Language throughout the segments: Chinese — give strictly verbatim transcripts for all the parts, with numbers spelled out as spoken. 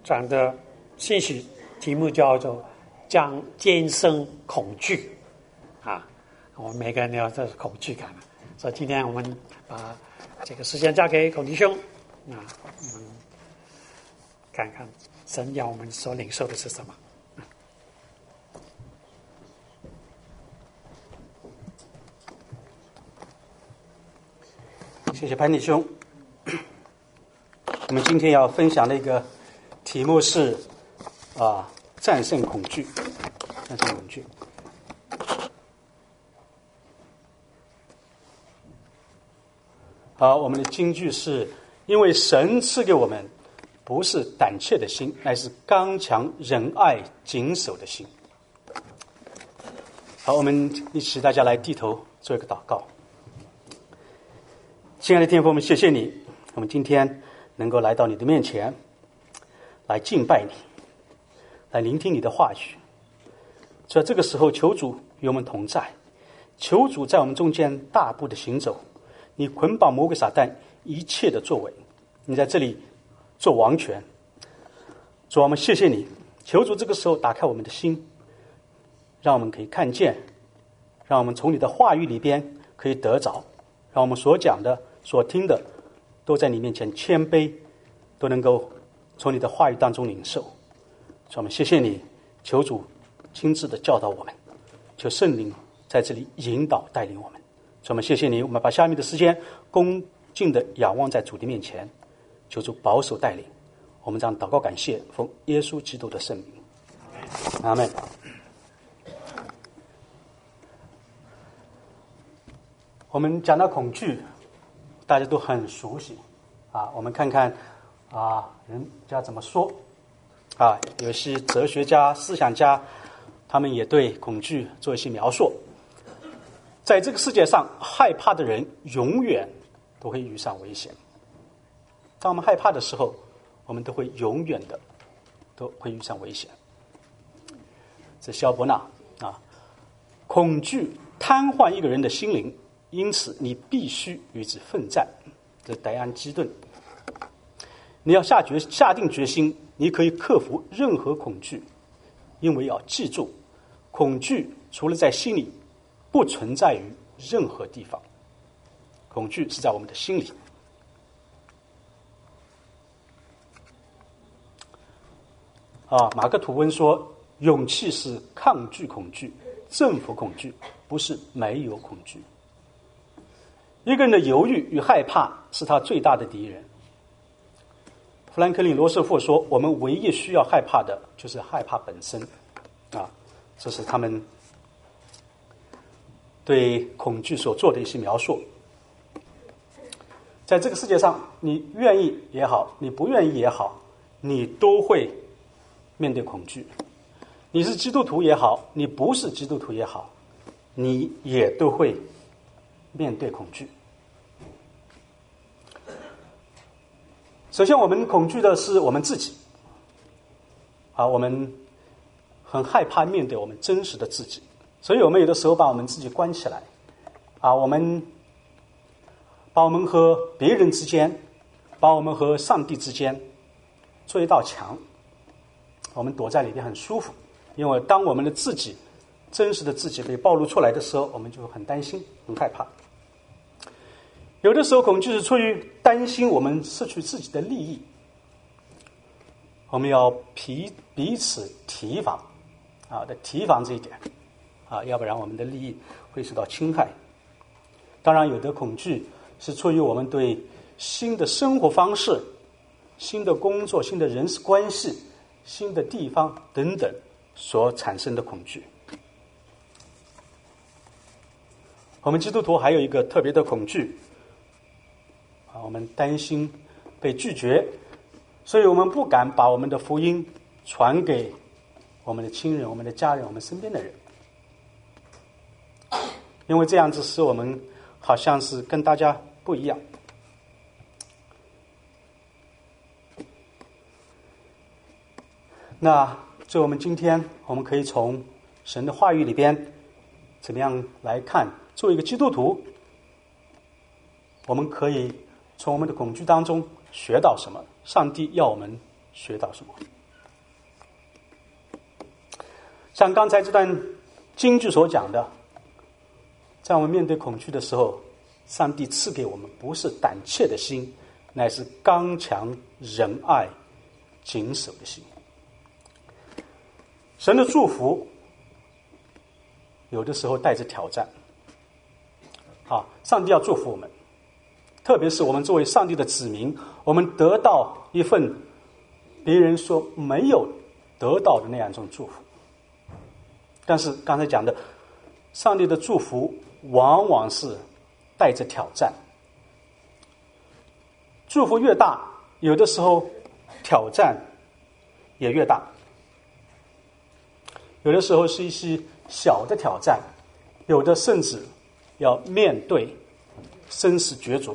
讲的信息题目叫做将艰生恐惧啊，我们每个人都有这恐惧感，所以今天我们把这个时间交给孔弟兄啊，我们看看神要我们所领受的是什么。 谢谢潘弟兄。我们今天要分享的一个题目是啊，战胜恐惧，战胜恐惧。好，我们的金句是：因为神赐给我们不是胆怯的心，乃是刚强仁爱谨守的心。好，我们一起大家来低头做一个祷告。亲爱的天父，我们谢谢你，我们今天能够来到你的面前，来敬拜你，来聆听你的话语。在这个时候，求主与我们同在，求主在我们中间大步的行走，你捆绑魔鬼撒旦一切的作为，你在这里做王权。主，我们谢谢你，求主这个时候打开我们的心，让我们可以看见，让我们从你的话语里边可以得着，让我们所讲的所听的都在你面前谦卑，都能够从你的话语当中领受。所以我们谢谢你，求主亲自的教导我们，求圣灵在这里引导带领我们。所以我们谢谢你，我们把下面的时间恭敬的仰望在主的面前，求主保守带领。我们这样祷告感谢，奉耶稣基督的圣名，阿们。我们讲到恐惧，大家都很熟悉啊。我们看看啊，人家怎么说啊？有些哲学家、思想家，他们也对恐惧做一些描述。在这个世界上，害怕的人永远都会遇上危险。当我们害怕的时候，我们都会永远的都会遇上危险。这萧伯纳啊，恐惧瘫痪一个人的心灵。因此你必须与之奋战。这是戴安基顿。你要下决下定决心，你可以克服任何恐惧，因为要记住，恐惧除了在心里，不存在于任何地方。恐惧是在我们的心里。啊，马克吐温说，勇气是抗拒恐惧，征服恐惧，不是没有恐惧。一个人的犹豫与害怕是他最大的敌人。富兰克林·罗斯福说，我们唯一需要害怕的就是害怕本身啊，这是他们对恐惧所做的一些描述。在这个世界上，你愿意也好，你不愿意也好，你都会面对恐惧。你是基督徒也好，你不是基督徒也好，你也都会面对恐惧。首先，我们恐惧的是我们自己啊，我们很害怕面对我们真实的自己，所以我们有的时候把我们自己关起来啊，我们把我们和别人之间，把我们和上帝之间做一道墙，我们躲在里面很舒服。因为当我们的自己真实的自己被暴露出来的时候，我们就很担心很害怕。有的时候恐惧是出于担心我们失去自己的利益，我们要彼彼此提防啊，得提防这一点啊，要不然我们的利益会受到侵害。当然，有的恐惧是出于我们对新的生活方式、新的工作、新的人事关系、新的地方等等所产生的恐惧。我们基督徒还有一个特别的恐惧啊，我们担心被拒绝，所以我们不敢把我们的福音传给我们的亲人、我们的家人、我们身边的人，因为这样子使我们好像是跟大家不一样。那所以我们今天我们可以从神的话语里边怎么样来看，作为一个基督徒，我们可以从我们的恐惧当中学到什么？上帝要我们学到什么？ 像刚才这段经句所讲的，在我们面对恐惧的时候，上帝赐给我们不是胆怯的心，乃是刚强仁爱谨守的心。神的祝福有的时候带着挑战啊，上帝要祝福我们，特别是我们作为上帝的子民，我们得到一份别人说没有得到的那样一种祝福。但是刚才讲的，上帝的祝福往往是带着挑战，祝福越大，有的时候挑战也越大。有的时候是一些小的挑战，有的甚至要面对生死角逐。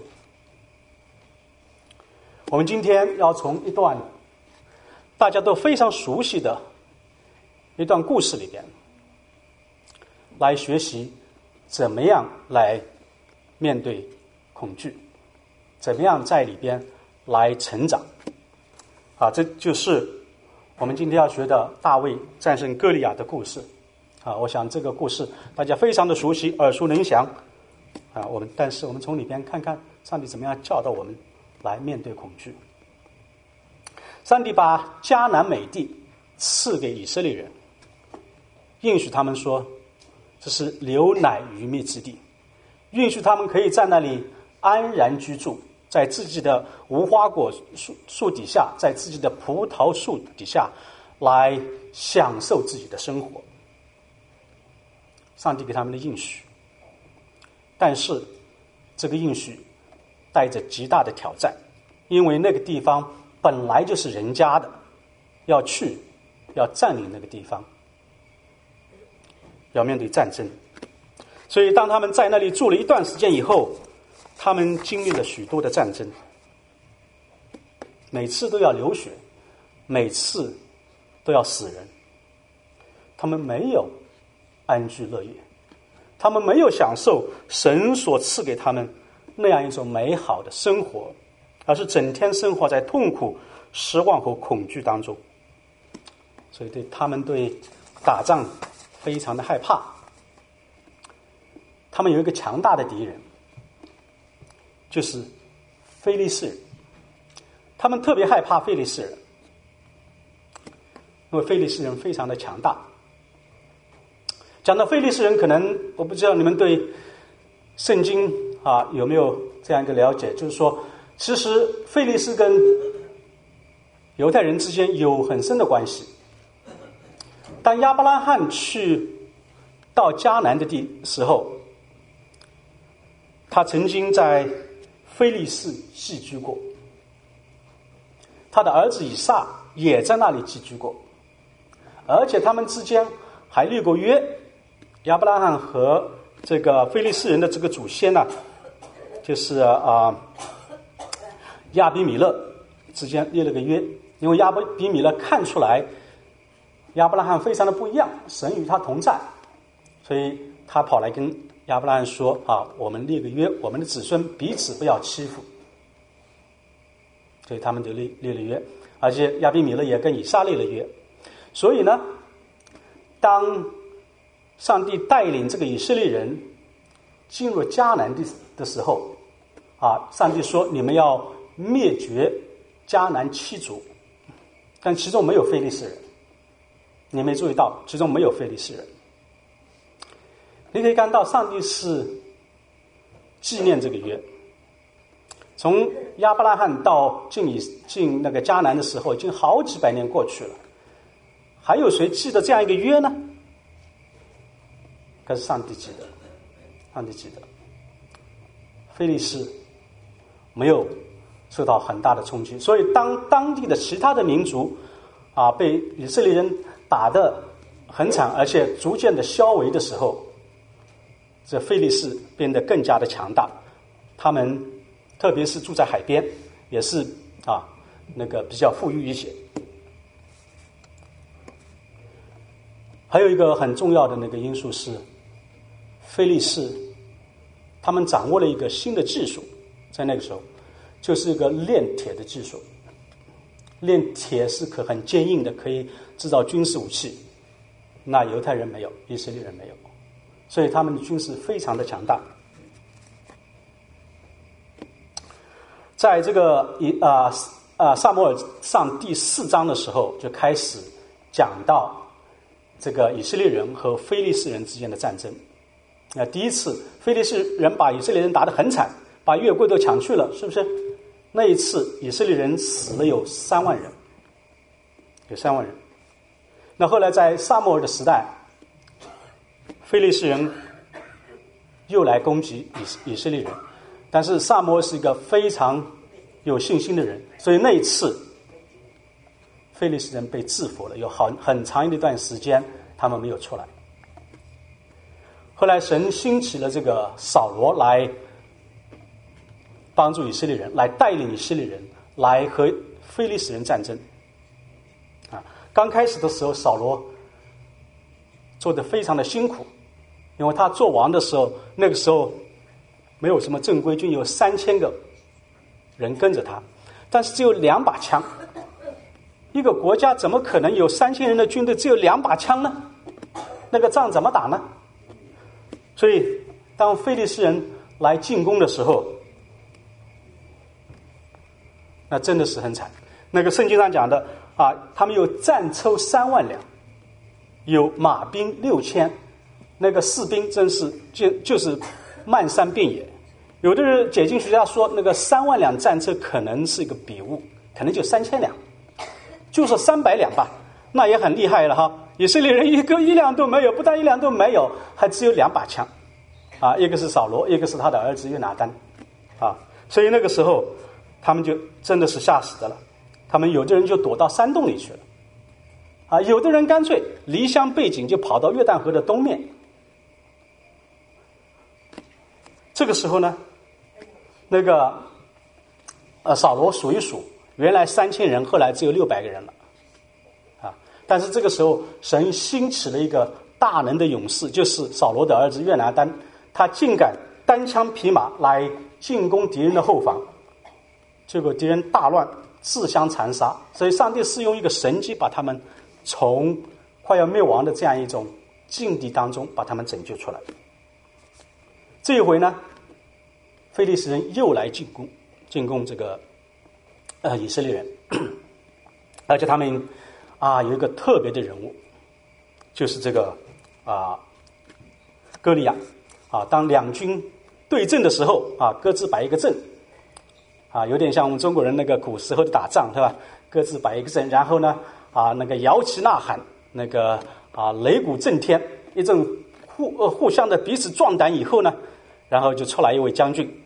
我们今天要从一段大家都非常熟悉的一段故事里边来学习怎么样来面对恐惧，怎么样在里边来成长啊，这就是我们今天要学的大卫战胜歌利亚的故事啊。我想这个故事大家非常的熟悉，耳熟能详啊。我们但是我们从里边看看上帝怎么样教导我们来面对恐惧。上帝把迦南美地赐给以色列人，应许他们说这是流奶与蜜之地，允许他们可以在那里安然居住，在自己的无花果树树底下，在自己的葡萄树底下来享受自己的生活。上帝给他们的应许，但是这个应许带着极大的挑战，因为那个地方本来就是人家的，要去要占领那个地方，要面对战争。所以当他们在那里住了一段时间以后，他们经历了许多的战争，每次都要流血，每次都要死人。他们没有安居乐业，他们没有享受神所赐给他们那样一种美好的生活，而是整天生活在痛苦、失望和恐惧当中。所以对他们对打仗非常的害怕。他们有一个强大的敌人，就是非利士人。他们特别害怕非利士人，因为非利士人非常的强大。讲到非利士人，可能我不知道你们对圣经啊有没有这样一个了解，就是说其实非利士跟犹太人之间有很深的关系。当亚伯拉罕去到迦南的地时候，他曾经在非利士寄居过，他的儿子以撒也在那里寄居过，而且他们之间还立过约。亚伯拉罕和这个非利士人的这个祖先呢，就是啊、呃、亚比米勒之间立了个约，因为亚比米勒看出来亚伯拉罕非常的不一样，神与他同在，所以他跑来跟亚伯拉罕说啊，我们立个约，我们的子孙彼此不要欺负。所以他们就立立了约，而且亚比米勒也跟以撒立了约。所以呢，当上帝带领这个以色列人进入迦南地的时候啊，上帝说你们要灭绝迦南七族，但其中没有非利士人。你没注意到其中没有非利士人。你可以看到上帝是纪念这个约。从亚伯拉罕到进以进那个迦南的时候，已经好几百年过去了，还有谁记得这样一个约呢？可是上帝记得，上帝记得。非利士没有受到很大的冲击，所以当当地的其他的民族啊被以色列人打得很惨，而且逐渐的消为的时候，这非利士变得更加的强大。他们特别是住在海边，也是啊那个比较富裕一些。还有一个很重要的那个因素是，非利士他们掌握了一个新的技术，在那个时候就是一个炼铁的技术。炼铁是可很坚硬的，可以制造军事武器。 那犹太人没有，以色列人没有，所以他们的军事非常的强大。在这个以啊啊撒母耳上第四章的时候，就开始讲到这个以色列人和非利士人之间的战争。那第一次非利士人把以色列人打得很惨，把月桂都抢去了，是不是？那一次以色列人死了有三万人，有三万人。那后来在撒母耳的时代，非利士人又来攻击以以色列人，但是撒母耳是一个非常有信心的人，所以那一次非利士人被制服了，有好很长一段时间他们没有出来。后来神兴起了这个扫罗来帮助以色列人，来带领以色列人来和非利士人战争。啊，刚开始的时候扫罗做得非常的辛苦，因为他做王的时候，那个时候没有什么正规军，有三千个人跟着他，但是只有两把枪。一个国家怎么可能有三千人的军队只有两把枪呢？那个仗怎么打呢？所以当非利士人来进攻的时候，那真的是很惨。那个圣经上讲的啊，他们有战车三万辆，有马兵六千，那个士兵真是就就是漫山遍野。有的人解经学家说，那个三万辆战车可能是一个比喻，可能就三千辆，就说三百辆吧，那也很厉害了哈。以色列人一个一辆都没有，不但一辆都没有，还只有两把枪，啊，一个是扫罗，一个是他的儿子约拿单，啊，所以那个时候他们就真的是吓死的了。他们有的人就躲到山洞里去了，啊，有的人干脆离乡背井，就跑到约旦河的东面。这个时候呢，那个呃扫罗数一数，原来三千人，后来只有六百个人了。但是这个时候神兴起了一个大能的勇士，就是扫罗的儿子约拿单，他竟敢单枪匹马来进攻敌人的后方，结果敌人大乱，自相残杀。所以上帝是用一个神迹把他们从快要灭亡的这样一种境地当中把他们拯救出来。这一回呢，非利士人又来进攻进攻这个呃以色列人，而且他们啊，有一个特别的人物，就是这个啊，歌利亚啊。当两军对阵的时候啊，各自摆一个阵啊，有点像我们中国人那个古时候的打仗，是吧？各自摆一个阵，然后呢啊，那个摇旗呐喊，那个啊擂鼓震天，一阵互呃互相的彼此壮胆以后呢，然后就出来一位将军，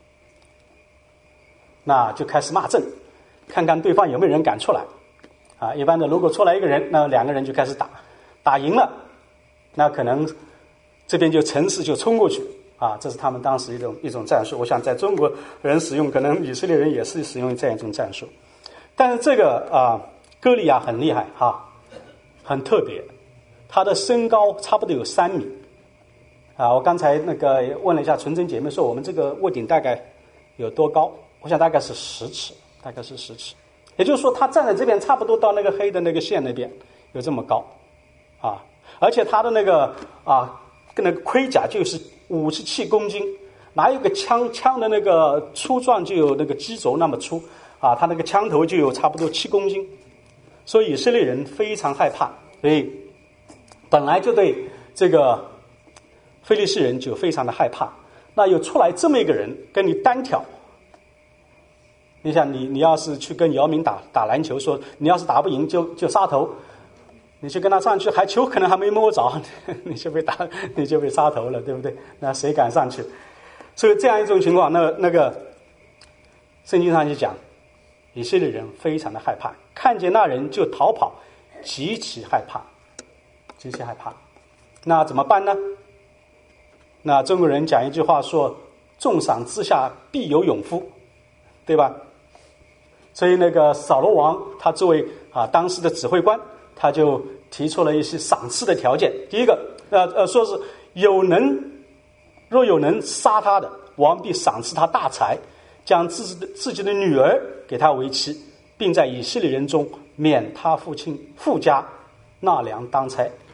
那就开始骂阵，看看对方有没有人敢出来。啊，一般的，如果出来一个人，那两个人就开始打，打赢了，那可能这边就乘势就冲过去啊，这是他们当时一种一种战术。我想在中国人使用，可能以色列人也是使用这样一种战术。但是这个啊，歌利亚很厉害哈、啊，很特别，他的身高差不多有三米啊。我刚才那个问了一下纯真姐妹，说我们这个屋顶大概有多高？我想大概是十尺，大概是十尺。也就是说，他站在这边，差不多到那个黑的那个线那边，有这么高，啊，而且他的那个啊，跟那个盔甲就是五十七公斤，哪有个枪枪的那个粗壮就有那个机轴那么粗啊，他那个枪头就有差不多七公斤，所以以色列人非常害怕，所以本来就对这个非利士人就非常的害怕，那又出来这么一个人跟你单挑。你想你你要是去跟姚明打打篮球，说你要是打不赢就就杀头，你去跟他上去，还球可能还没摸着，你就被打你就被杀头了，对不对？那谁敢上去？所以这样一种情况，那那个圣经上就讲，以色列人非常的害怕，看见那人就逃跑，极其害怕，极其害怕。那怎么办呢？那中国人讲一句话说，重赏之下必有勇夫，对吧？所以那个扫罗王他作为啊当时的指挥官，他就提出了一些赏赐的条件。第一个，呃呃，说是有能若有能杀他的，王必赏赐他大财，将自己的自己的女儿给他为妻，并在以色列人中免他父亲父家纳粮当差。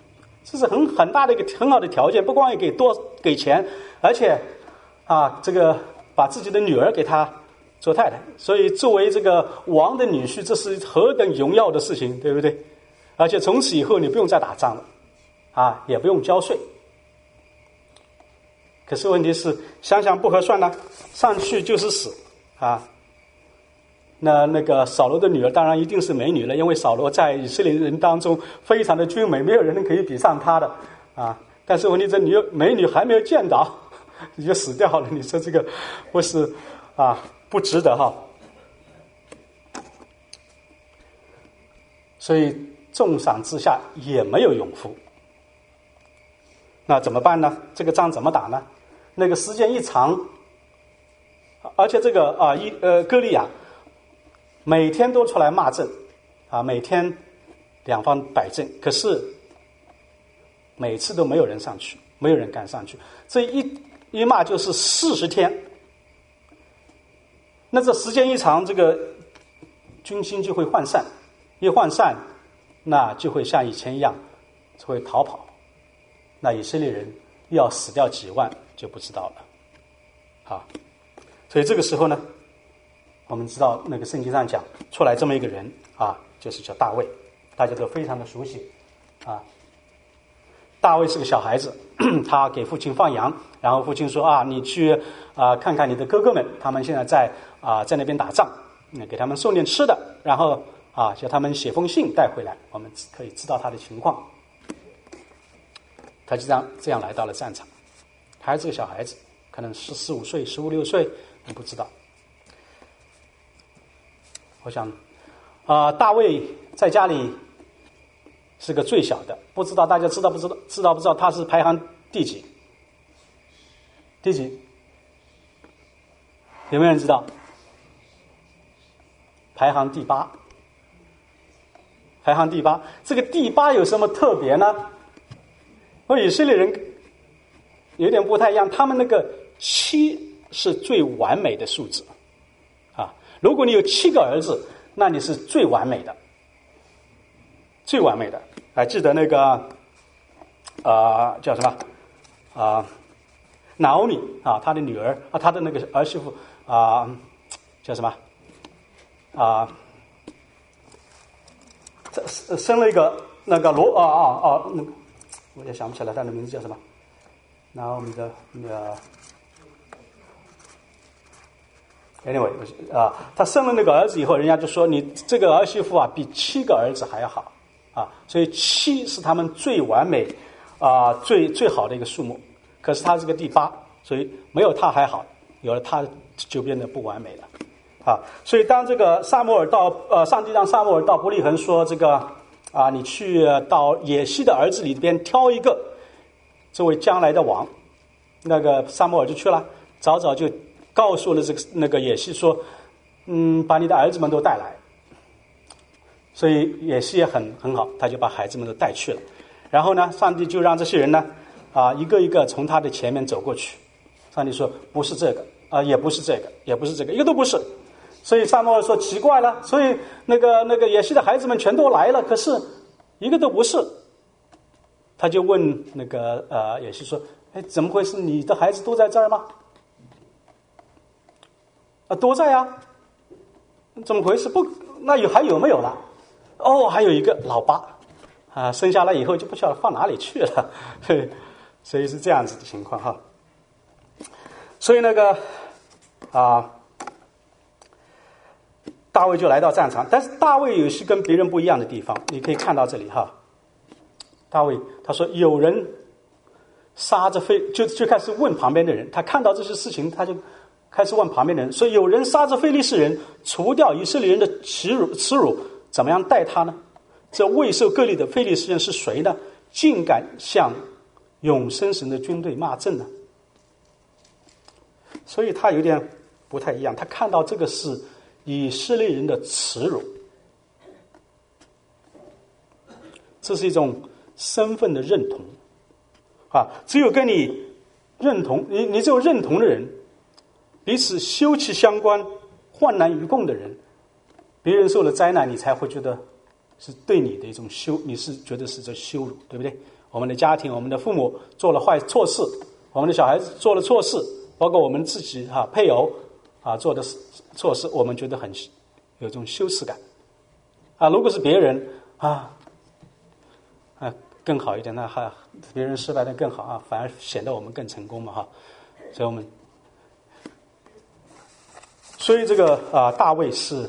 这是很很大的一个很好的条件，不光要给多给钱，而且啊，这个把自己的女儿给他做太太。所以作为这个王的女婿，这是何等荣耀的事情，对不对？而且从此以后你不用再打仗了，啊，也不用交税。可是问题是想想不合算呢，上去就是死啊。那那个扫罗的女儿当然一定是美女了，因为扫罗在以色列人当中非常的俊美，没有人可以比上她的啊。但是问题这女美女还没有见到你就死掉了，你说这个不是啊不值得哈？所以重赏之下也没有永福。那怎么办呢？这个仗怎么打呢？那个时间一长，而且这个啊一呃歌利亚每天都出来骂阵啊，每天两方摆阵，可是每次都没有人上去，没有人敢上去。这一一骂就是四十天，那这时间一长，这个军心就会涣散，一涣散，那就会像以前一样会逃跑。那以色列人要死掉几万就不知道了，好，所以这个时候呢，我们知道那个圣经上讲出来这么一个人啊，就是叫大卫，大家都非常的熟悉啊。大卫是个小孩子，他给父亲放羊，然后父亲说啊，你去啊看看你的哥哥们，他们现在在啊在那边打仗，给他们送点吃的，然后啊叫他们写封信带回来，我们可以知道他的情况。他就这样这样来到了战场，还是个小孩子，可能十四五岁、十五六岁，你不知道。我想，啊、呃，大卫在家里是个最小的，不知道大家知道不知道？知道不知道他是排行第几？第几？有没有人知道？排行第八。排行第八，这个第八有什么特别呢？和以色列人有点不太一样，他们那个七是最完美的数字啊。如果你有七个儿子，那你是最完美的，最完美的。还记得那个啊、呃、叫什么啊、呃？拿欧米啊，他的女儿啊，他的那个儿媳妇啊、呃，叫什么啊？生生了一个那个罗啊啊啊那个。我也想不起来他的名字叫什么，然后我们的那个 ，anyway 啊，他生了那个儿子以后，人家就说你这个儿媳妇啊，比七个儿子还要好啊，所以七是他们最完美啊、最最好的一个数目。可是他是个第八，所以没有他还好，有了他就变得不完美了啊。所以当这个撒母耳到呃，上帝让撒母耳到伯利恒说这个。啊，你去到野西的儿子里边挑一个，作为将来的王。那个撒母耳就去了，早早就告诉了这个那个野西说，嗯，把你的儿子们都带来。所以野西也很很好，他就把孩子们都带去了。然后呢，上帝就让这些人呢，啊，一个一个从他的前面走过去。上帝说，不是这个，啊，也不是这个，也不是这个，一个都不是。所以撒母耳说奇怪了，所以那个那个野西的孩子们全都来了，可是一个都不是。他就问那个呃野西说：“哎，怎么回事？你的孩子都在这儿吗？”啊，都在啊。怎么回事？不，那有还有没有了？哦，还有一个老八啊，生下来以后就不晓得放哪里去了，所以是这样子的情况哈。所以那个啊。大卫就来到战场，但是大卫有些跟别人不一样的地方，你可以看到这里哈。大卫他说有人杀着非，就就开始问旁边的人，他看到这些事情，他就开始问旁边的人，说有人杀着非利士人，除掉以色列人的耻辱，耻辱怎么样待他呢？这未受割礼的非利士人是谁呢？竟敢向永生神的军队骂阵呢？所以他有点不太一样，他看到这个是以色列人的耻辱，这是一种身份的认同啊！只有跟你认同，你你只有认同的人，彼此休戚相关、患难与共的人，别人受了灾难，你才会觉得是对你的一种羞，你是觉得是这羞辱，对不对？ 我们的家庭，我们的父母做了坏错事，我们的小孩子做了错事，包括我们自己哈、啊、配偶啊做的错事，我们觉得很有这种羞耻感啊。如果是别人啊啊更好一点，那哈别人失败的更好啊，反而显得我们更成功嘛哈。所以我们所以这个啊大卫是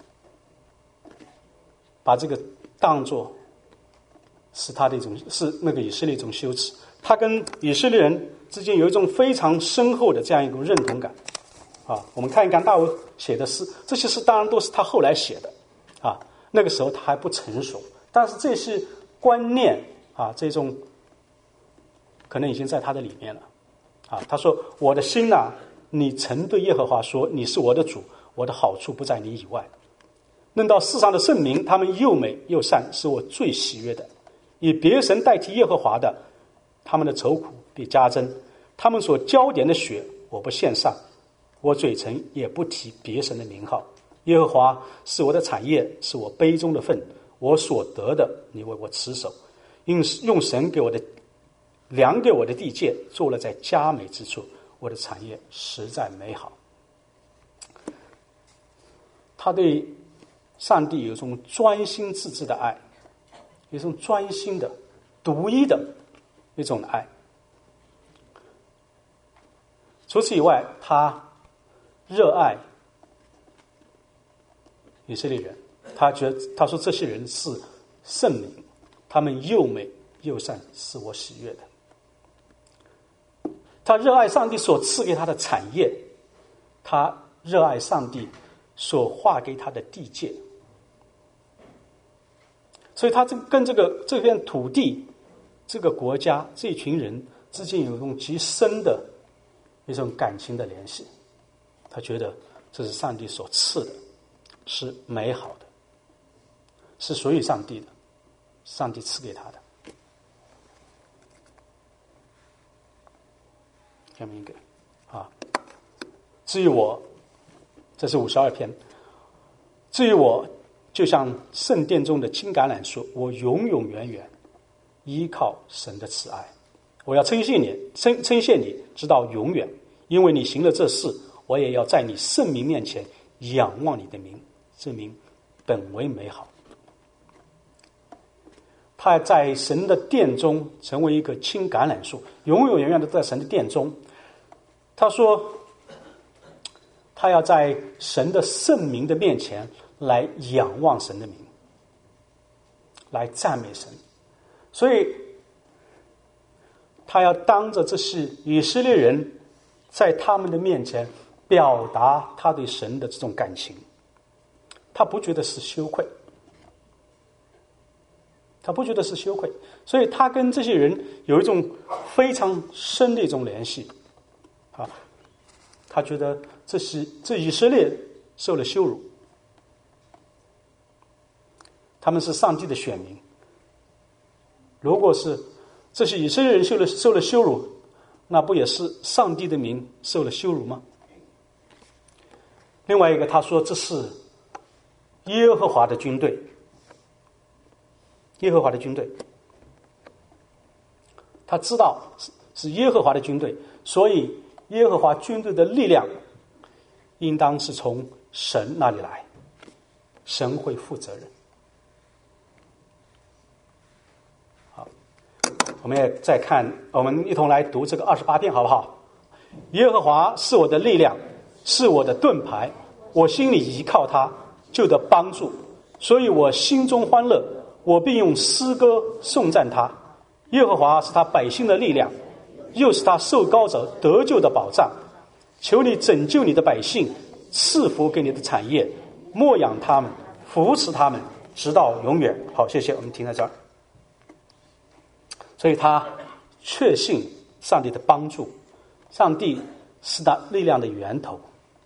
把这个当作是他的一种，是那个以色列一种羞耻。他跟以色列人之间有一种非常深厚的这样一种认同感啊。我们看一看大卫写的诗，这些诗当然都是他后来写的啊。那个时候他还不成熟，但是这些观念啊，这种可能已经在他的里面了啊。他说：“我的心呐、啊，你曾对耶和华说，你是我的主，我的好处不在你以外。论到世上的圣民，他们又美又善，是我最喜悦的。以别神代替耶和华的，他们的愁苦必加增。他们所浇点的血，我不献上，我嘴唇也不提别神的名号。耶和华是我的产业，是我杯中的份，我所得的，你为我持守。用用神给我的量给我的地界，做了在佳美之处，我的产业实在美好。”他对上帝有一种专心致志的爱，有一种专心的、独一的一种爱。除此以外，他热爱以色列人，他觉得他说这些人是圣民，他们又美又善，是我喜悦的。他热爱上帝所赐给他的产业，他热爱上帝所划给他的地界。所以他这跟这个这片土地、这个国家、这一群人之间有一种极深的一种感情的联系。他觉得这是上帝所赐的，是美好的，是属于上帝的，上帝赐给他的。下面一个啊，至于我，这是五十二篇。至于我，就像圣殿中的金橄榄树，我永永远远依靠神的慈爱。我要称谢你，称称谢你，直到永远，因为你行了这事，我也要在你圣名面前仰望你的名，这名本为美好。他在神的殿中成为一个青橄榄树，永永远远的在神的殿中。他说，他要在神的圣名的面前来仰望神的名，来赞美神。所以他要当着这些以色列人，在他们的面前表达他对神的这种感情。他不觉得是羞愧，他不觉得是羞愧，所以他跟这些人有一种非常深的一种联系啊。他觉得这是这以色列受了羞辱，他们是上帝的选民。如果是这些以色列人受了受了羞辱，那不也是上帝的名受了羞辱吗？另外一个，他说这是耶和华的军队，耶和华的军队，他知道是耶和华的军队，所以耶和华军队的力量应当是从神那里来，神会负责任。好，我们也再看，我们一同来读这个二十八篇好不好？耶和华是我的力量，是我的盾牌，我心里依靠他，就得帮助，所以我心中欢乐，我必用诗歌颂赞他。耶和华是他百姓的力量，又是他受膏者得救的保障。求你拯救你的百姓，赐福给你的产业，牧养他们，扶持他们，直到永远。好，谢谢，我们停在这儿。所以他确信上帝的帮助，上帝是他力量的源头，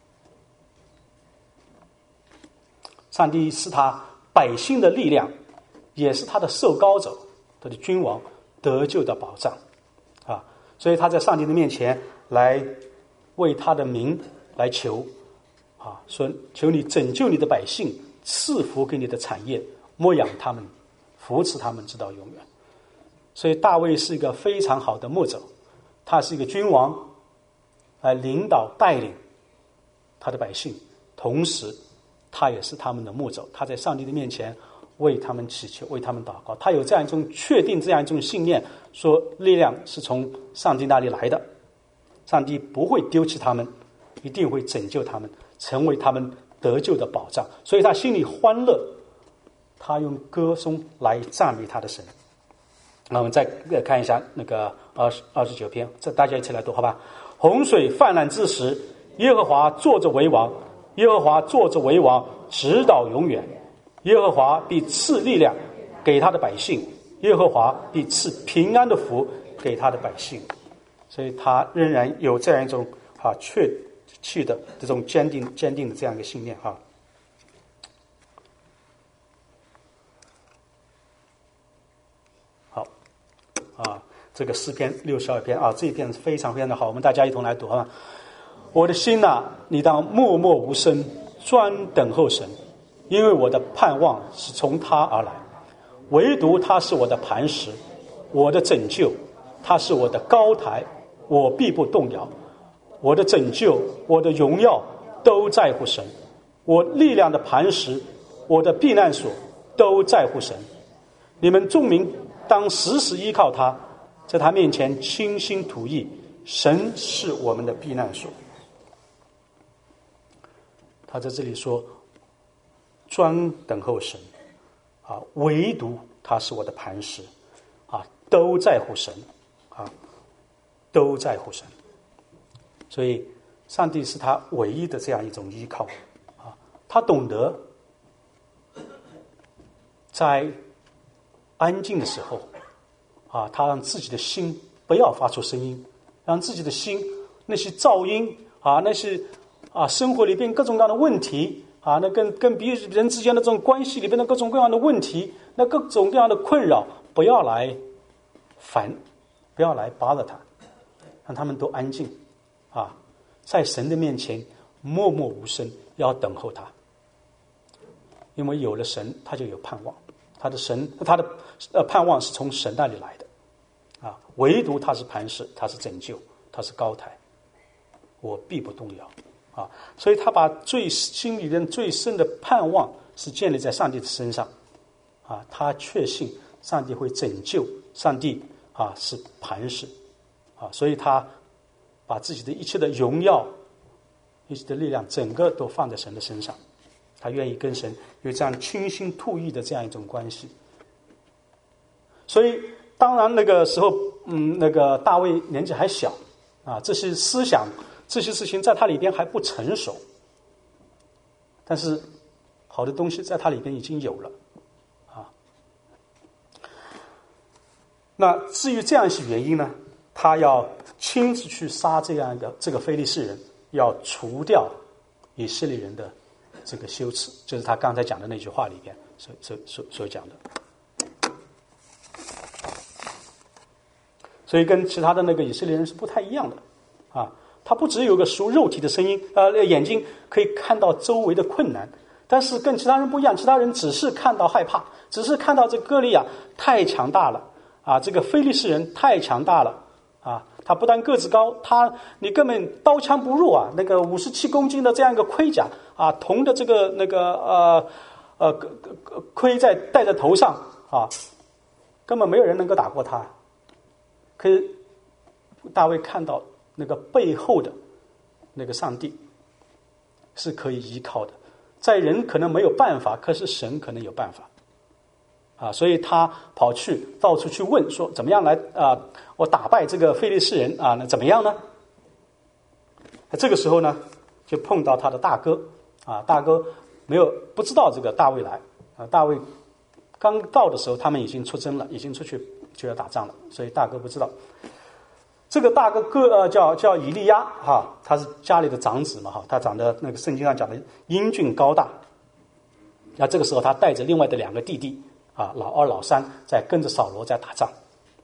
上帝是他百姓的力量，也是他的受膏者，他的君王得救的保障啊！所以他在上帝的面前来为他的名来求啊，说求你拯救你的百姓，赐福给你的产业，牧养他们，扶持他们直到永远。 所以大卫是一个非常好的牧者，他是一个君王，来领导带领他的百姓，同时他也是他们的牧者，他在上帝的面前为他们祈求，为他们祷告。他有这样一种确定，这样一种信念，说力量是从上帝那里来的，上帝不会丢弃他们，一定会拯救他们，成为他们得救的保障。所以他心里欢乐，他用歌颂来赞美他的神。那我们再看一下那个二十二十九篇，这大家一起来读好吧。洪水泛滥之时，耶和华坐着为王，耶和华坐着为王，直到永远。耶和华必赐力量给他的百姓，耶和华必赐平安的福给他的百姓。所以他仍然有这样一种啊确气的这种坚定坚定的这样一个信念哈。好啊，这个诗篇六十二篇啊，这一篇是非常非常的好，我们大家一同来读好吗？我的心哪、啊，你当默默无声，专等候神，因为我的盼望是从他而来，唯独他是我的磐石，我的拯救，他是我的高台，我必不动摇。我的拯救，我的荣耀都在乎神，我力量的磐石，我的避难所都在乎神。你们众民当时时依靠他，在他面前倾心吐意，神是我们的避难所。他在这里说专等候神啊，唯独他是我的磐石啊，都在乎神啊，都在乎神。所以上帝是他唯一的这样一种依靠啊，他懂得在安静的时候啊，他让自己的心不要发出声音，让自己的心那些噪音啊，那些啊生活里边各种各样的问题啊，那跟跟别人之间的这种关系里边的各种各样的问题，那各种各样的困扰，不要来烦，不要来bother他，让他们都安静啊，在神的面前默默无声，要等候他。因为有了神，他就有盼望，他的神，他的呃盼望是从神那里来的啊，唯独他是磐石，他是拯救，他是高台，我必不动摇啊。所以他把最心里面最深的盼望是建立在上帝的身上啊，他确信上帝会拯救，上帝啊是磐石啊，所以他把自己的一切的荣耀、一切的力量，整个都放在神的身上。他愿意跟神有这样倾心吐意的这样一种关系。所以，当然那个时候，嗯，那个大卫年纪还小啊，这些思想、这些事情在他里边还不成熟。但是，好的东西在他里边已经有了啊。那至于这样一些原因呢，他要亲自去杀这样一个这个非利士人，要除掉以色列人的这个羞耻，就是他刚才讲的那句话里边所所所所讲的。所以跟其他的那个以色列人是不太一样的啊，他不只有个属肉体的声音，呃，眼睛可以看到周围的困难，但是跟其他人不一样，其他人只是看到害怕，只是看到这歌利亚太强大了啊，这个非利士人太强大了啊，他不但个子高，他你根本刀枪不入啊，那个五十七公斤的这样一个盔甲啊，铜的这个那个呃呃盔在戴在头上啊，根本没有人能够打过他。可是大卫看到那个背后的那个上帝是可以依靠的，在人可能没有办法，可是神可能有办法啊，所以他跑去到处去问说怎么样来啊，我打败这个非利士人啊，那怎么样呢？这个时候呢，就碰到他的大哥啊，大哥没有不知道这个大卫来啊，大卫刚到的时候，他们已经出征了，已经出去就要打仗了，所以大哥不知道。这个大哥哥呃叫叫以利亚哈，他是家里的长子嘛哈，他长得那个圣经上讲的英俊高大。那这个时候他带着另外的两个弟弟啊，老二老三在跟着扫罗在打仗。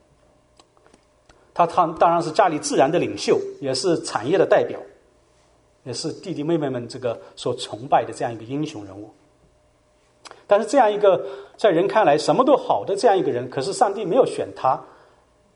他他当然是家里自然的领袖，也是产业的代表，也是弟弟妹妹们这个所崇拜的这样一个英雄人物。但是这样一个在人看来什么都好的这样一个人，可是上帝没有选他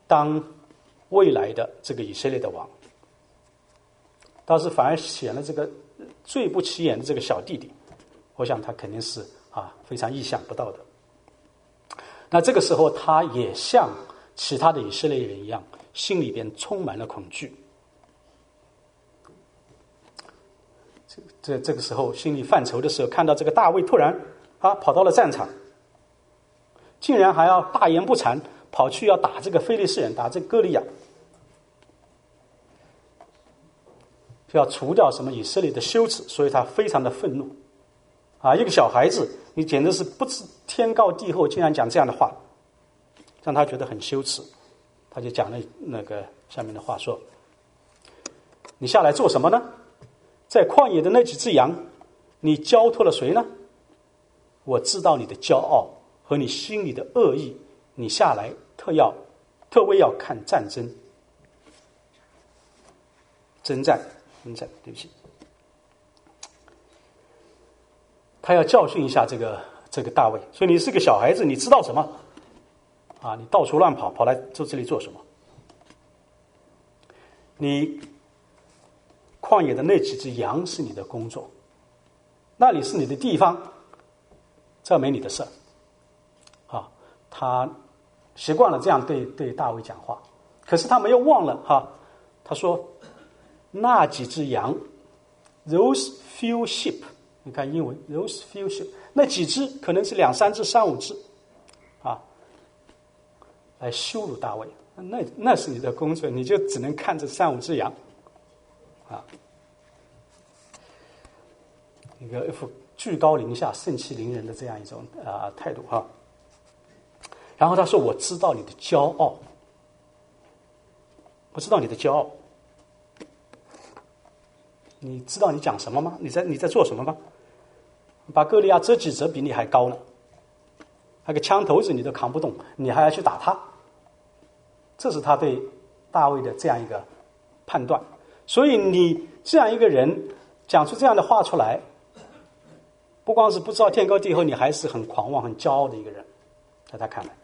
当未来的这个以色列的王，倒是反而选了这个最不起眼的这个小弟弟，我想他肯定是啊非常意想不到的。那这个时候，他也像其他的以色列人一样，心里边充满了恐惧。这这这个时候，心里犯愁的时候，看到这个大卫突然啊跑到了战场，竟然还要大言不惭跑去要打这个非利士人，打这个歌利亚，就要除掉什么以色列的羞耻，所以他非常的愤怒。啊，一个小孩子，你简直是不知天高地厚，竟然讲这样的话，让他觉得很羞耻。他就讲了那个下面的话说：“你下来做什么呢？在旷野的那几只羊，你交托了谁呢？我知道你的骄傲和你心里的恶意，你下来特要特为要看战争，征战，征战，对不起。”他要教训一下这个这个大卫，所以你是个小孩子，你知道什么？啊，你到处乱跑，跑来做这里做什么？你旷野的那几只羊是你的工作，那里是你的地方，这没你的事儿。啊，他习惯了这样对对大卫讲话，可是他没有忘了哈、啊，他说那几只羊 ，those few sheep。你看英文 those few sheep， 那几只可能是两三只、三五只，啊，来羞辱大卫，那那是你的工作，你就只能看这三五只羊，啊，一个一副居高临下、盛气凌人的这样一种啊态度哈、啊。然后他说：“我知道你的骄傲，我知道你的骄傲，你知道你讲什么吗？你在你在做什么吗？把歌利亚折几折比你还高呢，那个枪头子你都扛不动，你还要去打他。”这是他对大卫的这样一个判断。所以你这样一个人讲出这样的话出来，不光是不知道天高地厚，你还是很狂妄、很骄傲的一个人，在他看来。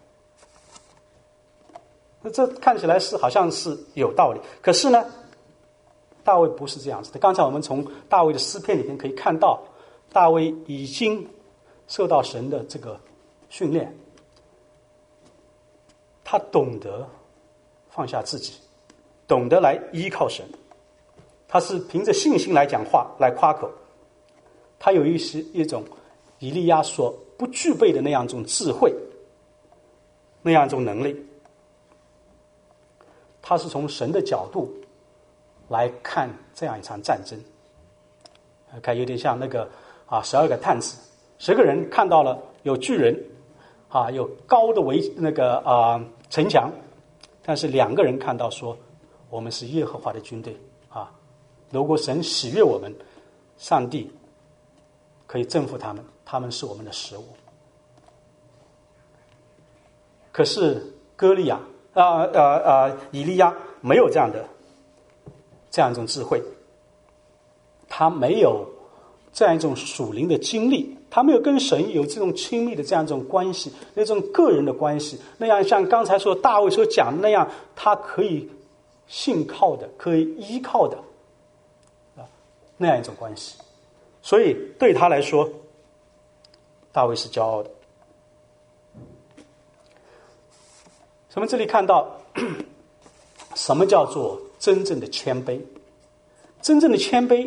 那这看起来是好像是有道理，可是呢，大卫不是这样子的。刚才我们从大卫的诗篇里面可以看到，大卫已经受到神的这个训练，他懂得放下自己，懂得来依靠神，他是凭着信心来讲话，来夸口。他有一些一种以利亚所不具备的那样一种智慧，那样一种能力。他是从神的角度来看这样一场战争，看有点像那个啊，十二个探子，十个人看到了有巨人，啊，有高的围那个啊城墙，但是两个人看到说，我们是耶和华的军队啊，如果神喜悦我们，上帝可以征服他们，他们是我们的食物。可是歌利亚啊呃呃以利亚没有这样的这样一种智慧，他没有这样一种属灵的经历，他没有跟神有这种亲密的这样一种关系，那种个人的关系，那样像刚才说大卫所讲的那样，他可以信靠的，可以依靠的啊，那样一种关系。所以对他来说，大卫是骄傲的。我们这里看到什么叫做真正的谦卑？真正的谦卑